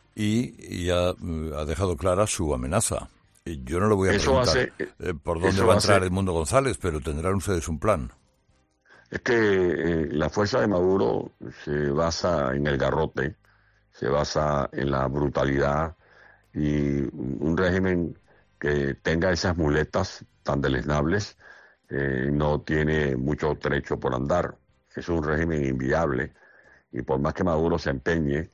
y ya ha dejado clara su amenaza. Yo no le voy a eso preguntar hace, eh, por dónde va a entrar hace, Edmundo González, pero tendrán ustedes un plan. Es que eh, la fuerza de Maduro se basa en el garrote, se basa en la brutalidad, y un régimen que tenga esas muletas tan deleznables eh, no tiene mucho trecho por andar. Es un régimen inviable, y por más que Maduro se empeñe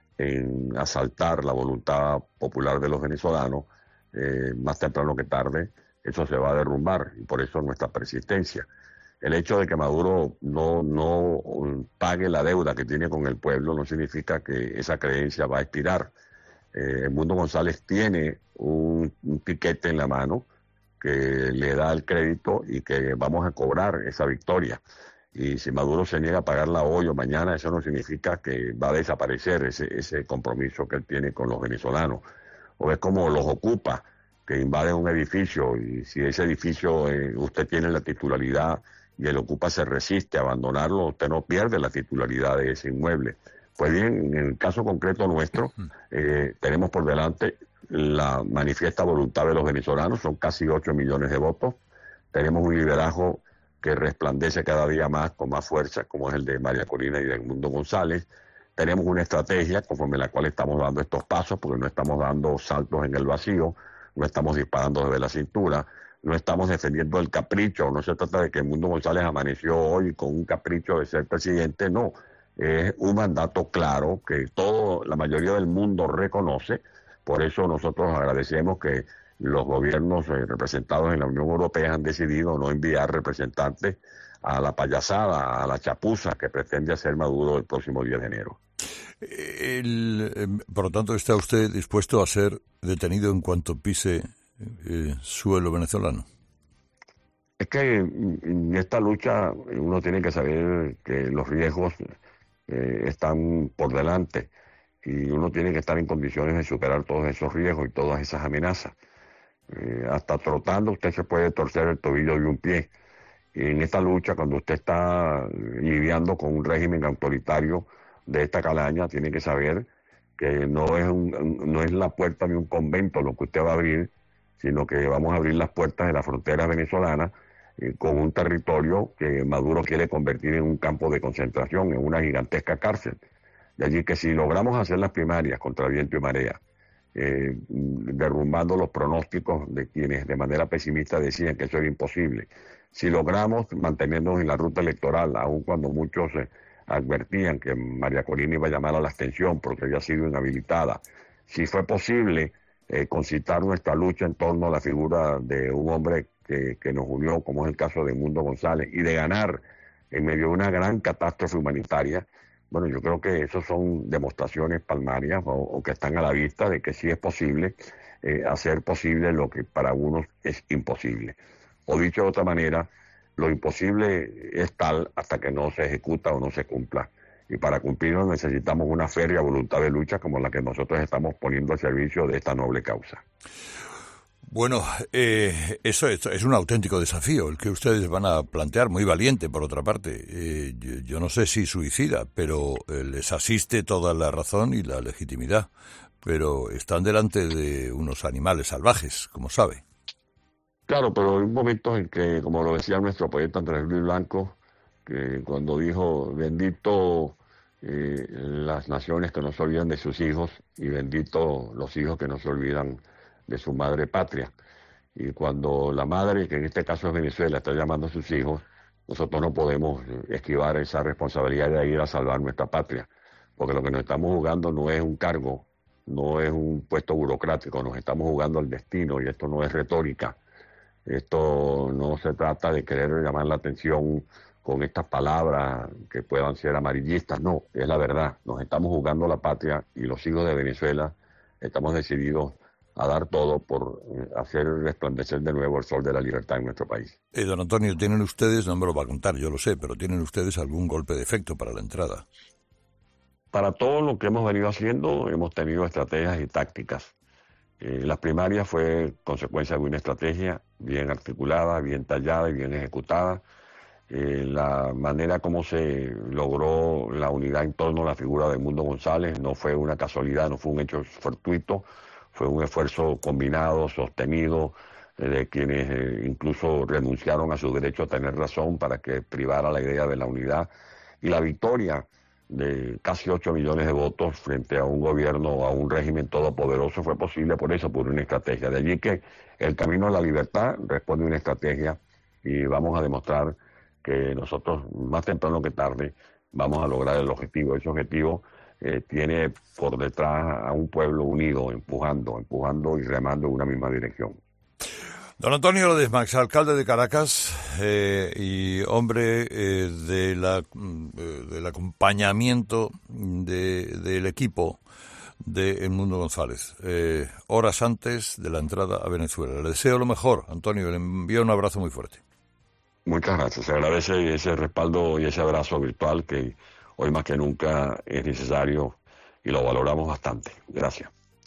en asaltar la voluntad popular de los venezolanos, eh, más temprano que tarde, eso se va a derrumbar, y por eso nuestra persistencia. El hecho de que Maduro no, no pague la deuda que tiene con el pueblo no significa que esa creencia va a expirar. Eh, Edmundo González tiene un, un piquete en la mano que le da el crédito y que vamos a cobrar esa victoria. Y si Maduro se niega a pagarla hoy o mañana, eso no significa que va a desaparecer ese, ese compromiso que él tiene con los venezolanos. O es como los ocupa, que invaden un edificio, y si ese edificio eh, usted tiene la titularidad y el ocupa se resiste a abandonarlo, usted no pierde la titularidad de ese inmueble. Pues bien, en el caso concreto nuestro, eh, tenemos por delante la manifiesta voluntad de los venezolanos, son casi ocho millones de votos. Tenemos un liderazgo que resplandece cada día más con más fuerza, como es el de María Corina y de Edmundo González. Tenemos una estrategia conforme la cual estamos dando estos pasos, porque no estamos dando saltos en el vacío, no estamos disparando desde la cintura, no estamos defendiendo el capricho. No se trata de que Edmundo González amaneció hoy con un capricho de ser presidente, no. Es un mandato claro que todo, la mayoría del mundo reconoce. Por eso nosotros agradecemos que los gobiernos eh, representados en la Unión Europea han decidido no enviar representantes a la payasada, a la chapuza que pretende hacer Maduro el próximo diez de enero. El, eh, por lo tanto, ¿está usted dispuesto a ser detenido en cuanto pise eh, suelo venezolano? Es que en esta lucha uno tiene que saber que los riesgos eh, están por delante, y uno tiene que estar en condiciones de superar todos esos riesgos y todas esas amenazas. Eh, hasta trotando usted se puede torcer el tobillo de un pie. Y en esta lucha, cuando usted está lidiando con un régimen autoritario de esta calaña, tiene que saber que no es, un, no es la puerta de un convento lo que usted va a abrir, sino que vamos a abrir las puertas de la frontera venezolana eh, con un territorio que Maduro quiere convertir en un campo de concentración, en una gigantesca cárcel. De allí que si logramos hacer las primarias contra viento y marea, Eh, derrumbando los pronósticos de quienes de manera pesimista decían que eso era imposible, si logramos mantenernos en la ruta electoral, aun cuando muchos eh, advertían que María Corina iba a llamar a la abstención porque había sido inhabilitada, si fue posible eh, concitar nuestra lucha en torno a la figura de un hombre que, que nos unió, como es el caso de Edmundo González, y de ganar en medio de una gran catástrofe humanitaria, bueno, yo creo que eso son demostraciones palmarias o, o que están a la vista de que sí es posible eh, hacer posible lo que para unos es imposible. O dicho de otra manera, lo imposible es tal hasta que no se ejecuta o no se cumpla. Y para cumplirlo necesitamos una férrea voluntad de lucha como la que nosotros estamos poniendo al servicio de esta noble causa. Bueno, eh, eso es, es un auténtico desafío el que ustedes van a plantear, muy valiente por otra parte. Eh, yo, yo no sé si suicida, pero eh, les asiste toda la razón y la legitimidad, pero están delante de unos animales salvajes, como sabe. Claro, pero hay momentos en que, como lo decía nuestro poeta Andrés Luis Blanco, que cuando dijo, bendito eh, las naciones que no se olvidan de sus hijos y bendito los hijos que no se olvidan de su madre patria. Y cuando la madre, que en este caso es Venezuela, está llamando a sus hijos, nosotros no podemos esquivar esa responsabilidad de ir a salvar nuestra patria, porque lo que nos estamos jugando no es un cargo, no es un puesto burocrático, nos estamos jugando el destino y esto no es retórica. Esto no se trata de querer llamar la atención con estas palabras que puedan ser amarillistas, no, es la verdad. Nos estamos jugando la patria y los hijos de Venezuela estamos decididos a dar todo por hacer resplandecer de nuevo el sol de la libertad en nuestro país. Eh, don Antonio, ¿tienen ustedes, no me lo va a contar, yo lo sé, pero ¿tienen ustedes algún golpe de efecto para la entrada? Para todo lo que hemos venido haciendo, hemos tenido estrategias y tácticas. Eh, las primarias fue consecuencia de una estrategia bien articulada, bien tallada y bien ejecutada. Eh, la manera como se logró la unidad en torno a la figura de Edmundo González no fue una casualidad, no fue un hecho fortuito, fue un esfuerzo combinado, sostenido, eh, de quienes eh, incluso renunciaron a su derecho a tener razón para que privara la idea de la unidad. Y la victoria de casi ocho millones de votos frente a un gobierno, a un régimen todopoderoso, fue posible por eso, por una estrategia. De allí que el camino a la libertad responde a una estrategia y vamos a demostrar que nosotros, más temprano que tarde, vamos a lograr el objetivo. Ese objetivo eh, tiene por detrás a un pueblo unido, empujando, empujando y remando en una misma dirección. Don Antonio Ledesma, alcalde de Caracas eh, y hombre eh, de la, eh, del acompañamiento de, del equipo de Edmundo González, eh, horas antes de la entrada a Venezuela. Le deseo lo mejor, Antonio, le envío un abrazo muy fuerte. Muchas gracias, se agradece ese respaldo y ese abrazo virtual que hoy más que nunca es necesario y lo valoramos bastante. Gracias.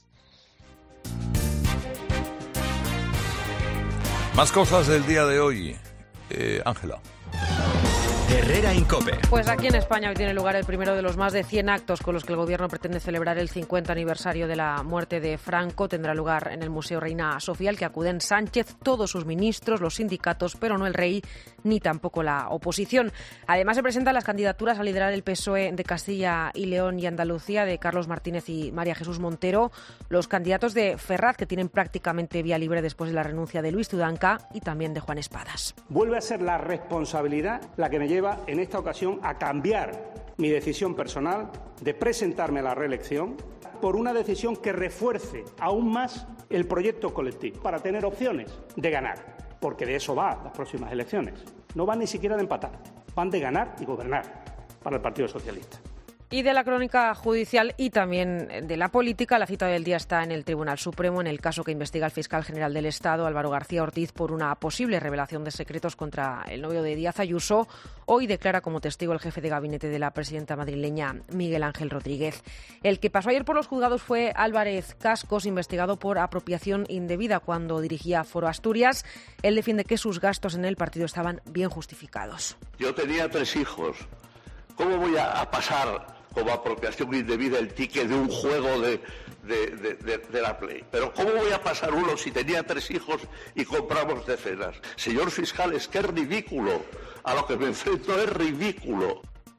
Más cosas del día de hoy. Ángela. Eh, Herrera Incope. Pues aquí en España hoy tiene lugar el primero de los más de cien actos con los que el gobierno pretende celebrar el cincuenta aniversario de la muerte de Franco. Tendrá lugar en el Museo Reina Sofía, al que acuden Sánchez, todos sus ministros, los sindicatos, pero no el rey ni tampoco la oposición. Además se presentan las candidaturas a liderar el P S O E de Castilla y León y Andalucía de Carlos Martínez y María Jesús Montero, los candidatos de Ferraz, que tienen prácticamente vía libre después de la renuncia de Luis Tudanca, y también de Juan Espadas. Vuelve a ser la responsabilidad la que me lleva en esta ocasión a cambiar mi decisión personal de presentarme a la reelección por una decisión que refuerce aún más el proyecto colectivo para tener opciones de ganar, porque de eso va las próximas elecciones. No van ni siquiera de empatar, van de ganar y gobernar para el Partido Socialista. Y de la crónica judicial y también de la política, la cita del día está en el Tribunal Supremo en el caso que investiga el fiscal general del Estado, Álvaro García Ortiz, por una posible revelación de secretos contra el novio de Díaz Ayuso. Hoy declara como testigo el jefe de gabinete de la presidenta madrileña, Miguel Ángel Rodríguez. El que pasó ayer por los juzgados fue Álvarez Cascos, investigado por apropiación indebida cuando dirigía Foro Asturias. Él defiende que sus gastos en el partido estaban bien justificados. Yo tenía tres hijos. ¿Cómo voy a, a pasar como apropiación indebida el ticket de un juego de, de, de, de, de la Play? Pero ¿cómo voy a pasar uno si tenía tres hijos y compramos decenas? Señor fiscal, es que es ridículo. A lo que me enfrento es ridículo.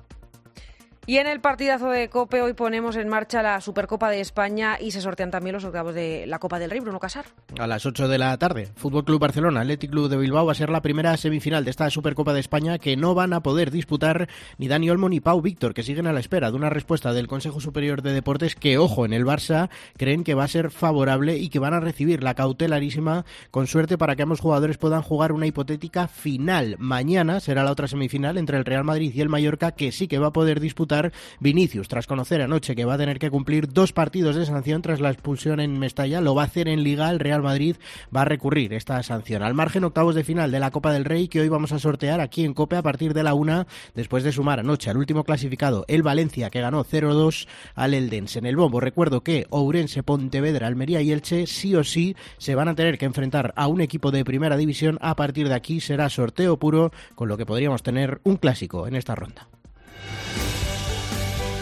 Y en el partidazo de COPE hoy ponemos en marcha la Supercopa de España y se sortean también los octavos de la Copa del Rey. Bruno Casar. A las ocho de la tarde, Fútbol Club Barcelona, Athletic Club de Bilbao va a ser la primera semifinal de esta Supercopa de España que no van a poder disputar ni Dani Olmo ni Pau Víctor, que siguen a la espera de una respuesta del Consejo Superior de Deportes que, ojo, en el Barça creen que va a ser favorable y que van a recibir la cautelarísima con suerte para que ambos jugadores puedan jugar una hipotética final. Mañana será la otra semifinal entre el Real Madrid y el Mallorca, que sí que va a poder disputar Vinicius, tras conocer anoche que va a tener que cumplir dos partidos de sanción tras la expulsión en Mestalla. Lo va a hacer en Liga. El Real Madrid va a recurrir esta sanción. Al margen, octavos de final de la Copa del Rey, que hoy vamos a sortear aquí en COPE a partir de la una, después de sumar anoche al último clasificado, el Valencia, que ganó cero dos al Eldense. En el bombo, recuerdo que Ourense, Pontevedra, Almería y Elche sí o sí se van a tener que enfrentar a un equipo de primera división. A partir de aquí será sorteo puro, con lo que podríamos tener un clásico en esta ronda.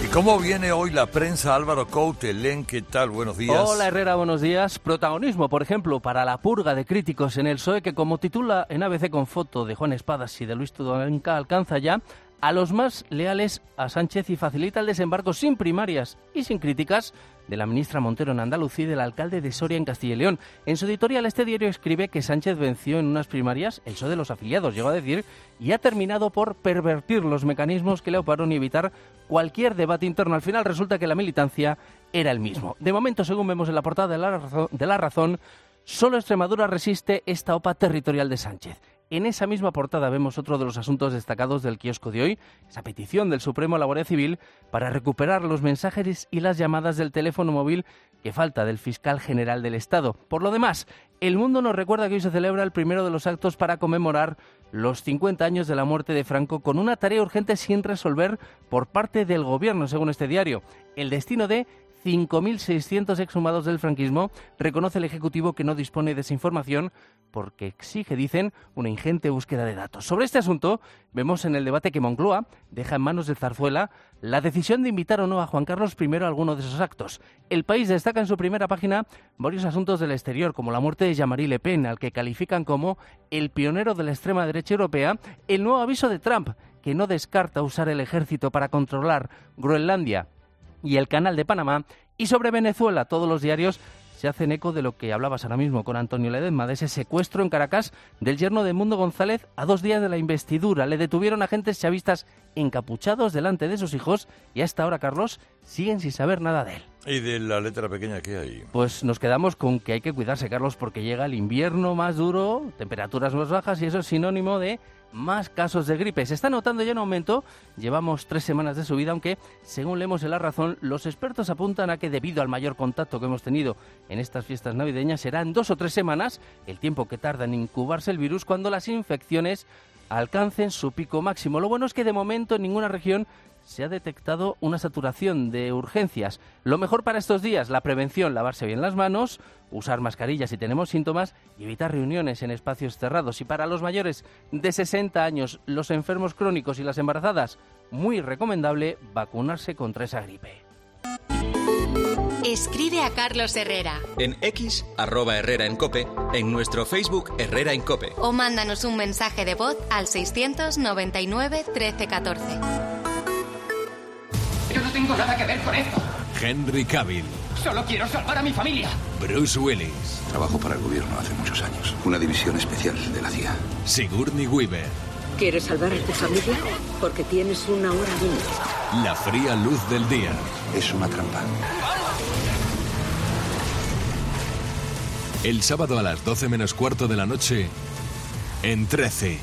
¿Y cómo viene hoy la prensa? Álvaro Coutelén, ¿qué tal? Buenos días. Hola Herrera, buenos días. Protagonismo, por ejemplo, para la purga de críticos en el P S O E, que como titula en A B C con foto de Juan Espadas y de Luis Tudanca, alcanza ya a los más leales a Sánchez y facilita el desembarco sin primarias y sin críticas de la ministra Montero en Andalucía y del alcalde de Soria en Castilla y León. En su editorial, este diario escribe que Sánchez venció en unas primarias el P S O E de los afiliados, llegó a decir, y ha terminado por pervertir los mecanismos que le operaron y evitar cualquier debate interno. Al final resulta que la militancia era el mismo. De momento, según vemos en la portada de La Razón, de la Razón, solo Extremadura resiste esta OPA territorial de Sánchez. En esa misma portada vemos otro de los asuntos destacados del kiosco de hoy, esa petición del Supremo a la Guardia Civil para recuperar los mensajes y las llamadas del teléfono móvil que falta del fiscal general del Estado. Por lo demás, El Mundo nos recuerda que hoy se celebra el primero de los actos para conmemorar los cincuenta años de la muerte de Franco, con una tarea urgente sin resolver por parte del Gobierno, según este diario. El destino de cinco mil seiscientos exhumados del franquismo. Reconoce el Ejecutivo que no dispone de esa información porque exige, dicen, una ingente búsqueda de datos. Sobre este asunto, vemos en el debate que Moncloa deja en manos de Zarzuela la decisión de invitar o no a Juan Carlos primero a alguno de esos actos. El País destaca en su primera página varios asuntos del exterior, como la muerte de Jean-Marie Le Pen, al que califican como el pionero de la extrema derecha europea, el nuevo aviso de Trump, que no descarta usar el ejército para controlar Groenlandia y el Canal de Panamá, y sobre Venezuela todos los diarios se hacen eco de lo que hablabas ahora mismo con Antonio Ledesma, de ese secuestro en Caracas del yerno de Mundo González a dos días de la investidura. Le detuvieron agentes chavistas encapuchados delante de sus hijos y hasta ahora, Carlos, siguen sin saber nada de él. ¿Y de la letra pequeña qué hay? Pues nos quedamos con que hay que cuidarse, Carlos, porque llega el invierno más duro, temperaturas más bajas y eso es sinónimo de más casos de gripe. Se está notando ya un aumento, llevamos tres semanas de subida, aunque, según leemos en La Razón, los expertos apuntan a que debido al mayor contacto que hemos tenido en estas fiestas navideñas, serán dos o tres semanas el tiempo que tarda en incubarse el virus cuando las infecciones alcancen su pico máximo. Lo bueno es que de momento en ninguna región se ha detectado una saturación de urgencias. Lo mejor para estos días, la prevención, lavarse bien las manos, usar mascarillas si tenemos síntomas y evitar reuniones en espacios cerrados. Y para los mayores de sesenta años, los enfermos crónicos y las embarazadas, muy recomendable vacunarse contra esa gripe. Escribe a Carlos Herrera. En X, arroba Herrera en Cope, en nuestro Facebook Herrera en Cope. O mándanos un mensaje de voz al seiscientos noventa y nueve trece catorce. Yo no tengo nada que ver con esto. Henry Cavill. Solo quiero salvar a mi familia. Bruce Willis. Trabajo para el gobierno hace muchos años. Una división especial de la C I A. Sigourney Weaver. ¿Quieres salvar a tu familia? Porque tienes una hora límite. La fría luz del día. Es una trampa. El sábado a las doce menos cuarto de la noche, en trece.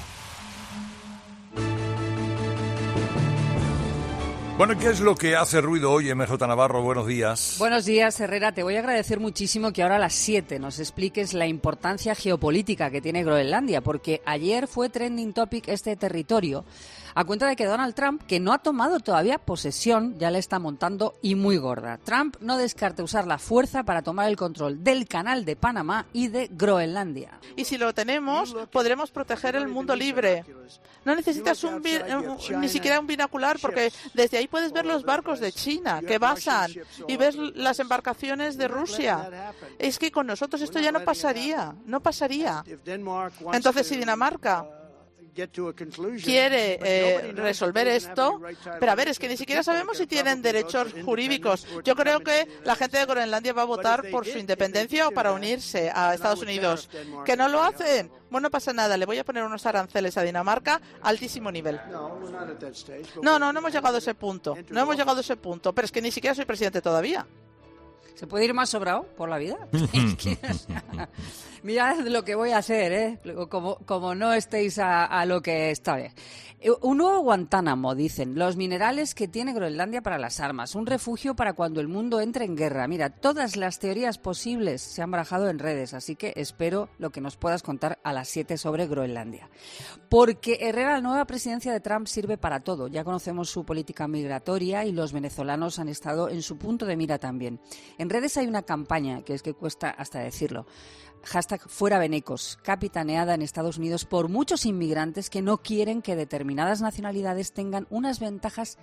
Bueno, ¿qué es lo que hace ruido hoy, M J Navarro? Buenos días. Buenos días, Herrera. Te voy a agradecer muchísimo que ahora a las siete nos expliques la importancia geopolítica que tiene Groenlandia, porque ayer fue trending topic este territorio, a cuenta de que Donald Trump, que no ha tomado todavía posesión, ya le está montando y muy gorda. Trump no descarta usar la fuerza para tomar el control del Canal de Panamá y de Groenlandia. Y si lo tenemos, podremos proteger el mundo libre. No necesitas un bi- ni siquiera un binocular, porque desde ahí puedes ver los barcos de China que pasan y ves las embarcaciones de Rusia. Es que con nosotros esto ya no pasaría, no pasaría. Entonces, si Dinamarca quiere eh, resolver esto, pero a ver, es que ni siquiera sabemos si tienen derechos jurídicos. Yo creo que la gente de Groenlandia va a votar por su independencia o para unirse a Estados Unidos. ¿Que no lo hacen? Bueno, no pasa nada, le voy a poner unos aranceles a Dinamarca a altísimo nivel. No, no, no hemos llegado a ese punto, no hemos llegado a ese punto, pero es que ni siquiera soy presidente todavía. ¿Se puede ir más sobrado por la vida? Es que, mirad lo que voy a hacer, ¿eh? Como, como no estéis a, a lo que está bien. Un nuevo Guantánamo, dicen, los minerales que tiene Groenlandia para las armas, un refugio para cuando el mundo entre en guerra. Mira, todas las teorías posibles se han barajado en redes, así que espero lo que nos puedas contar a las siete sobre Groenlandia. Porque, Herrera, la nueva presidencia de Trump sirve para todo. Ya conocemos su política migratoria y los venezolanos han estado en su punto de mira también. En redes hay una campaña, que es que cuesta hasta decirlo, hashtag Fuera Venecos, capitaneada en Estados Unidos por muchos inmigrantes que no quieren que determinadas nacionalidades tengan unas ventajas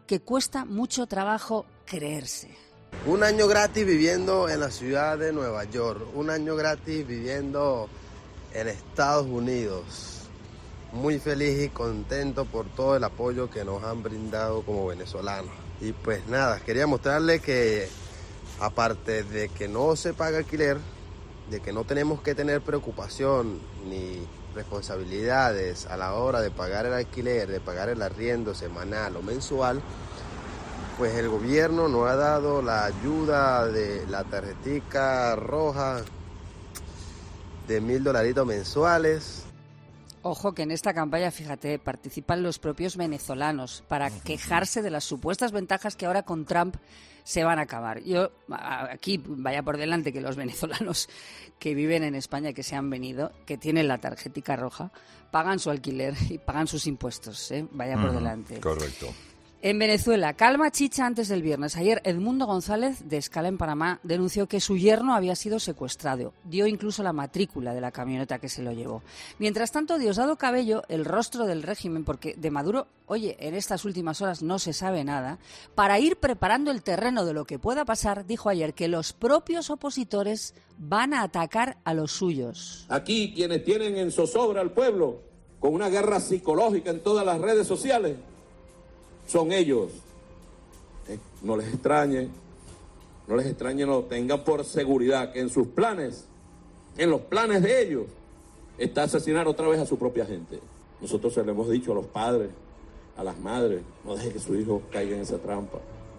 que cuesta mucho trabajo creerse. Un año gratis viviendo en la ciudad de Nueva York, un año gratis viviendo en Estados Unidos. Muy feliz y contento por todo el apoyo que nos han brindado como venezolanos. Y pues nada, quería mostrarles que aparte de que no se paga alquiler, de que no tenemos que tener preocupación ni responsabilidades a la hora de pagar el alquiler, de pagar el arriendo semanal o mensual, pues el gobierno nos ha dado la ayuda de la tarjetica roja de mil dolaritos mensuales. Ojo que en esta campaña, fíjate, participan los propios venezolanos para quejarse de las supuestas ventajas que ahora con Trump se van a acabar. Yo, aquí, vaya por delante que los venezolanos que viven en España, que se han venido, que tienen la tarjetica roja, pagan su alquiler y pagan sus impuestos, ¿eh? Vaya por delante. Correcto. En Venezuela, calma chicha antes del viernes. Ayer Edmundo González, de escala en Panamá, denunció que su yerno había sido secuestrado. Dio incluso la matrícula de la camioneta que se lo llevó. Mientras tanto, Diosdado Cabello, el rostro del régimen, porque de Maduro, oye, en estas últimas horas no se sabe nada, para ir preparando el terreno de lo que pueda pasar, dijo ayer que los propios opositores van a atacar a los suyos. Aquí quienes tienen en zozobra al pueblo, con una guerra psicológica en todas las redes sociales, son ellos. Eh, no les extrañe, no les extrañe, no tengan por seguridad que en sus planes, en los planes de ellos, está asesinar otra vez a su propia gente. Nosotros se lo hemos dicho a los padres, a las madres, no deje que su hijo caiga en esa trampa.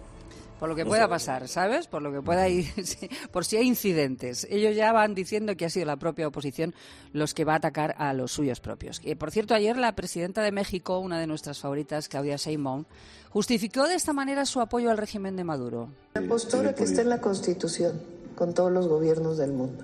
Por lo que No pueda sabe. pasar, ¿sabes? Por lo que pueda ir, sí, por si hay incidentes. Ellos ya van diciendo que ha sido la propia oposición los que va a atacar a los suyos propios. Y, por cierto, ayer la presidenta de México, una de nuestras favoritas, Claudia Sheinbaum, justificó de esta manera su apoyo al régimen de Maduro. La postura que está en la Constitución, con todos los gobiernos del mundo,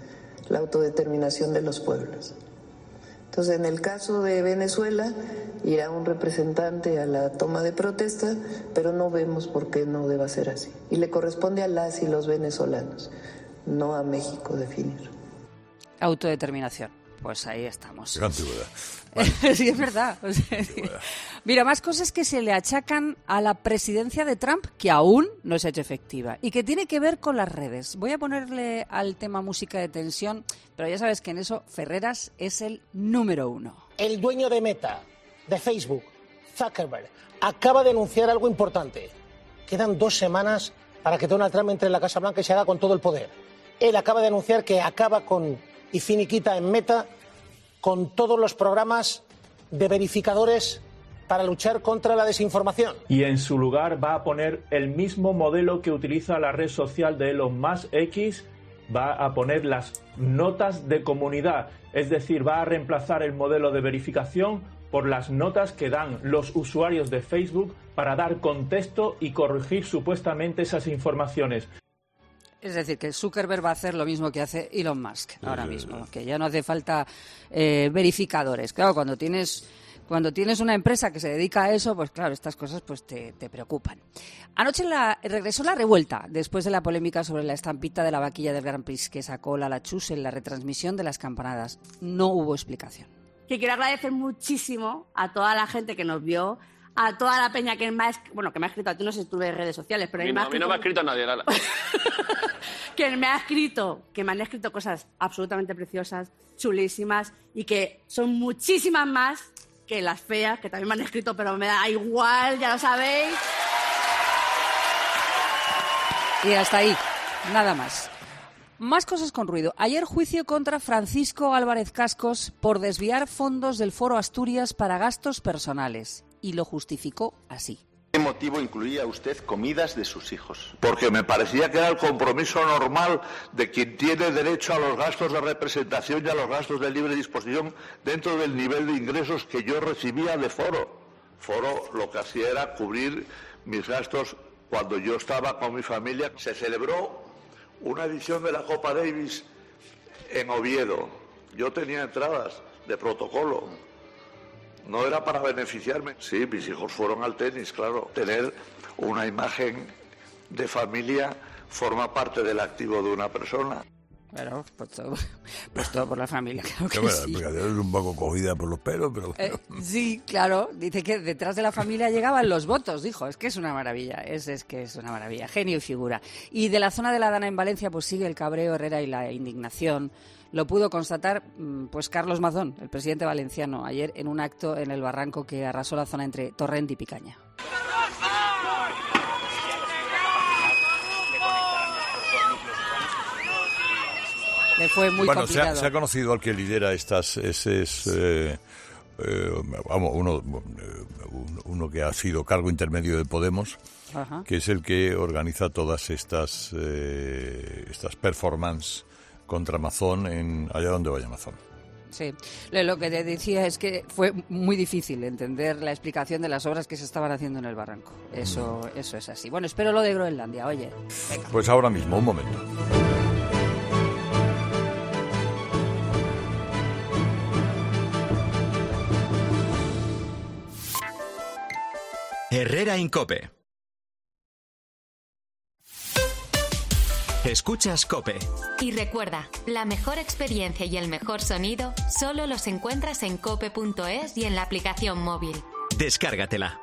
la autodeterminación de los pueblos. Entonces, en el caso de Venezuela, irá un representante a la toma de protesta, pero no vemos por qué no deba ser así. Y le corresponde a las y los venezolanos, no a México definir. Autodeterminación. Pues ahí estamos. Qué antigüedad. Sí, es verdad. O sea, mira, más cosas que se le achacan a la presidencia de Trump que aún no se ha hecho efectiva y que tiene que ver con las redes. Voy a ponerle al tema música de tensión, pero ya sabes que en eso Ferreras es el número uno. El dueño de Meta, de Facebook, Zuckerberg, acaba de anunciar algo importante. Quedan dos semanas para que Donald Trump entre en la Casa Blanca y se haga con todo el poder. Él acaba de anunciar que acaba con y finiquita en Meta con todos los programas de verificadores para luchar contra la desinformación. Y en su lugar va a poner el mismo modelo que utiliza la red social de Elon Musk, X, va a poner las notas de comunidad, es decir, va a reemplazar el modelo de verificación por las notas que dan los usuarios de Facebook para dar contexto y corregir supuestamente esas informaciones. Es decir, que Zuckerberg va a hacer lo mismo que hace Elon Musk ahora mismo, que ya no hace falta eh, verificadores. Claro, cuando tienes cuando tienes una empresa que se dedica a eso, pues claro, estas cosas pues te, te preocupan. Anoche la, regresó la revuelta después de la polémica sobre la estampita de la vaquilla del Grand Prix que sacó Lala Chus en la retransmisión de las campanadas. No hubo explicación. Que quiero agradecer muchísimo a toda la gente que nos vio, a toda la peña que me ha, bueno, que me ha escrito, a ti no sé si tú ves redes sociales, pero a mí, me ha no, a mí no me ha escrito nadie, Lala. que me ha escrito, que me han escrito cosas absolutamente preciosas, chulísimas, y que son muchísimas más que las feas, que también me han escrito, pero me da igual, ya lo sabéis. Y hasta ahí, nada más. Más cosas con ruido. Ayer juicio contra Francisco Álvarez Cascos por desviar fondos del Foro Asturias para gastos personales. Y lo justificó así. ¿Qué motivo incluía usted comidas de sus hijos? Porque me parecía que era el compromiso normal de quien tiene derecho a los gastos de representación y a los gastos de libre disposición dentro del nivel de ingresos que yo recibía de Foro. Foro lo que hacía era cubrir mis gastos cuando yo estaba con mi familia. Se celebró una edición de la Copa Davis en Oviedo. Yo tenía entradas de protocolo. No era para beneficiarme. Sí, mis hijos fueron al tenis, claro. Tener una imagen de familia forma parte del activo de una persona. Claro, pues todo, pues todo por la familia, claro que bueno, sí. La explicación es un poco cogida por los pelos, pero... Eh, sí, claro, dice que detrás de la familia llegaban los votos, dijo, es que es una maravilla, es, es que es una maravilla, genio y figura. Y de la zona de la Dana en Valencia, pues sigue el cabreo, Herrera, y la indignación. Lo pudo constatar pues Carlos Mazón, el presidente valenciano, ayer en un acto en el Barranco que arrasó la zona entre Torrent y Picaña. Le fue muy bueno, complicado. Se ha, se ha conocido al que lidera estas, ese es, eh, eh, vamos, uno, uno que ha sido cargo intermedio de Podemos, Ajá. que es el que organiza todas estas, eh, estas performances contra Mazón en allá donde vaya Mazón. Sí, lo que te decía es que fue muy difícil entender la explicación de las obras que se estaban haciendo en el Barranco. Eso, mm. eso es así. Bueno, espero lo de Groenlandia, oye. Venga. Pues ahora mismo, un momento. Herrera en COPE. Escuchas COPE. Y recuerda, la mejor experiencia y el mejor sonido solo los encuentras en cope punto es y en la aplicación móvil. Descárgatela.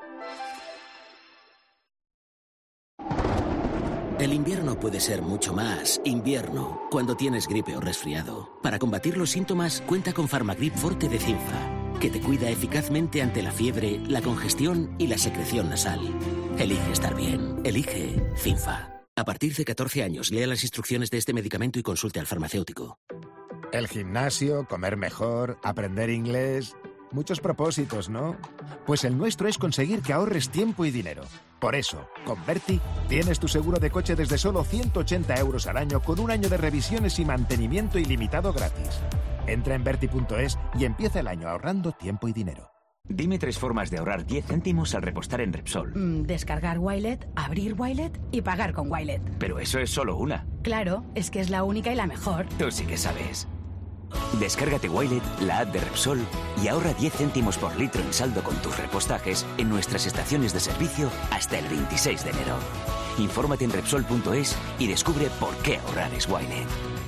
El invierno puede ser mucho más invierno cuando tienes gripe o resfriado. Para combatir los síntomas, cuenta con Farmagrip Forte de Cinfa, que te cuida eficazmente ante la fiebre, la congestión y la secreción nasal. Elige estar bien. Elige Cinfa. A partir de catorce años, lea las instrucciones de este medicamento y consulte al farmacéutico. El gimnasio, comer mejor, aprender inglés... Muchos propósitos, ¿no? Pues el nuestro es conseguir que ahorres tiempo y dinero. Por eso, con Berti tienes tu seguro de coche desde solo ciento ochenta euros al año con un año de revisiones y mantenimiento ilimitado gratis. Entra en Berti punto es y empieza el año ahorrando tiempo y dinero. Dime tres formas de ahorrar diez céntimos al repostar en Repsol. Mm, descargar Wilet, abrir Wilet y pagar con Wilet. Pero eso es solo una. Claro, es que es la única y la mejor. Tú sí que sabes. Descárgate Wilet, la app de Repsol, y ahorra diez céntimos por litro en saldo con tus repostajes en nuestras estaciones de servicio hasta el veintiséis de enero. Infórmate en Repsol punto es y descubre por qué ahorrar es Wilet.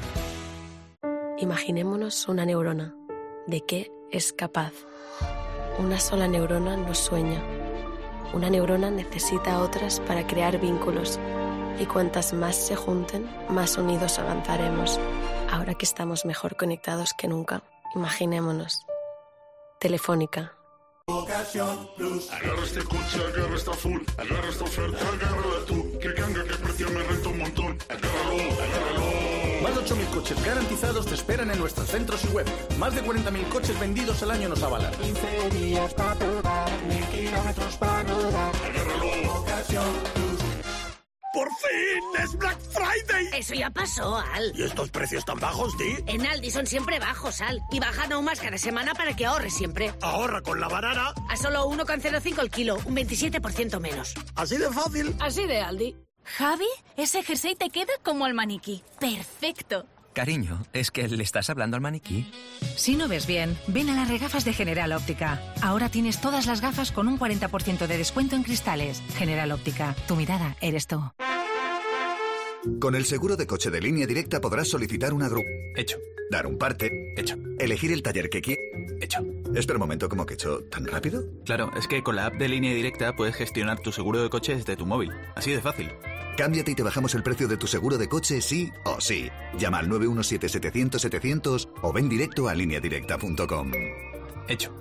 Imaginémonos una neurona. ¿De qué es capaz? Una sola neurona no sueña. Una neurona necesita otras para crear vínculos. Y cuantas más se junten, más unidos avanzaremos. Ahora que estamos mejor conectados que nunca, imaginémonos. Telefónica. Ocasión Plus. Agarra este coche, agarra esta full, agarra esta oferta, agárrala tú. Que canga, que precio me renta un montón. Agárralo, agárralo. Más de ocho mil coches garantizados te esperan en nuestros centros y web. Más de cuarenta mil coches vendidos al año nos avalan. quince días para probar, mil kilómetros para rodar. Agárralo, Ocasión Plus. ¡Por fin! ¡Es Black Friday! Eso ya pasó, Al. ¿Y estos precios tan bajos, Di? En Aldi son siempre bajos, Al. Y bajan aún más cada semana para que ahorres siempre. Ahorra con la banana. A solo uno coma cero cinco el kilo, un veintisiete por ciento menos. Así de fácil. Así de Aldi. Javi, ese jersey te queda como al maniquí. ¡Perfecto! Cariño, ¿es que le estás hablando al maniquí? Si no ves bien, ven a las regafas de General Óptica. Ahora tienes todas las gafas con un cuarenta por ciento de descuento en cristales. General Óptica, tu mirada eres tú. Con el seguro de coche de Línea Directa podrás solicitar una grúa. Hecho. Dar un parte. Hecho. Elegir el taller que quieras. Hecho. Espera un momento, ¿cómo que hecho? ¿Tan rápido? Claro, es que con la app de Línea Directa puedes gestionar tu seguro de coche desde tu móvil. Así de fácil. Cámbiate y te bajamos el precio de tu seguro de coche sí o sí. Llama al nueve uno siete setecientos setecientos o ven directo a línea directa punto com. Hecho.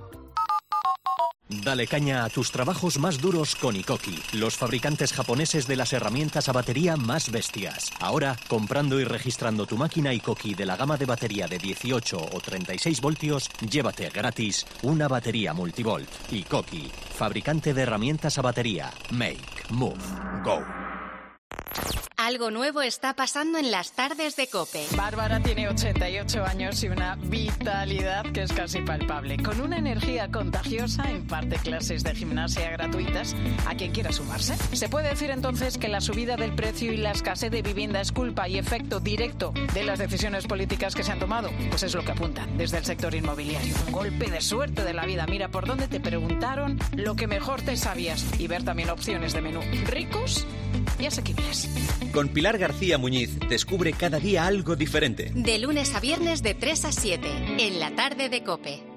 Dale caña a tus trabajos más duros con Ikoki, los fabricantes japoneses de las herramientas a batería más bestias. Ahora, comprando y registrando tu máquina Ikoki de la gama de batería de dieciocho o treinta y seis voltios, llévate gratis una batería multivolt. Ikoki, fabricante de herramientas a batería. Make, move, go. Algo nuevo está pasando en las tardes de COPE. Bárbara tiene ochenta y ocho años y una vitalidad que es casi palpable. Con una energía contagiosa, imparte clases de gimnasia gratuitas a quien quiera sumarse. ¿Se puede decir entonces que la subida del precio y la escasez de vivienda es culpa y efecto directo de las decisiones políticas que se han tomado? Pues es lo que apuntan desde el sector inmobiliario. Un golpe de suerte de la vida. Mira por dónde te preguntaron lo que mejor te sabías y ver también opciones de menú. Ricos y asequibles. Con Pilar García Muñiz descubre cada día algo diferente. De lunes a viernes de tres a siete, en la tarde de COPE.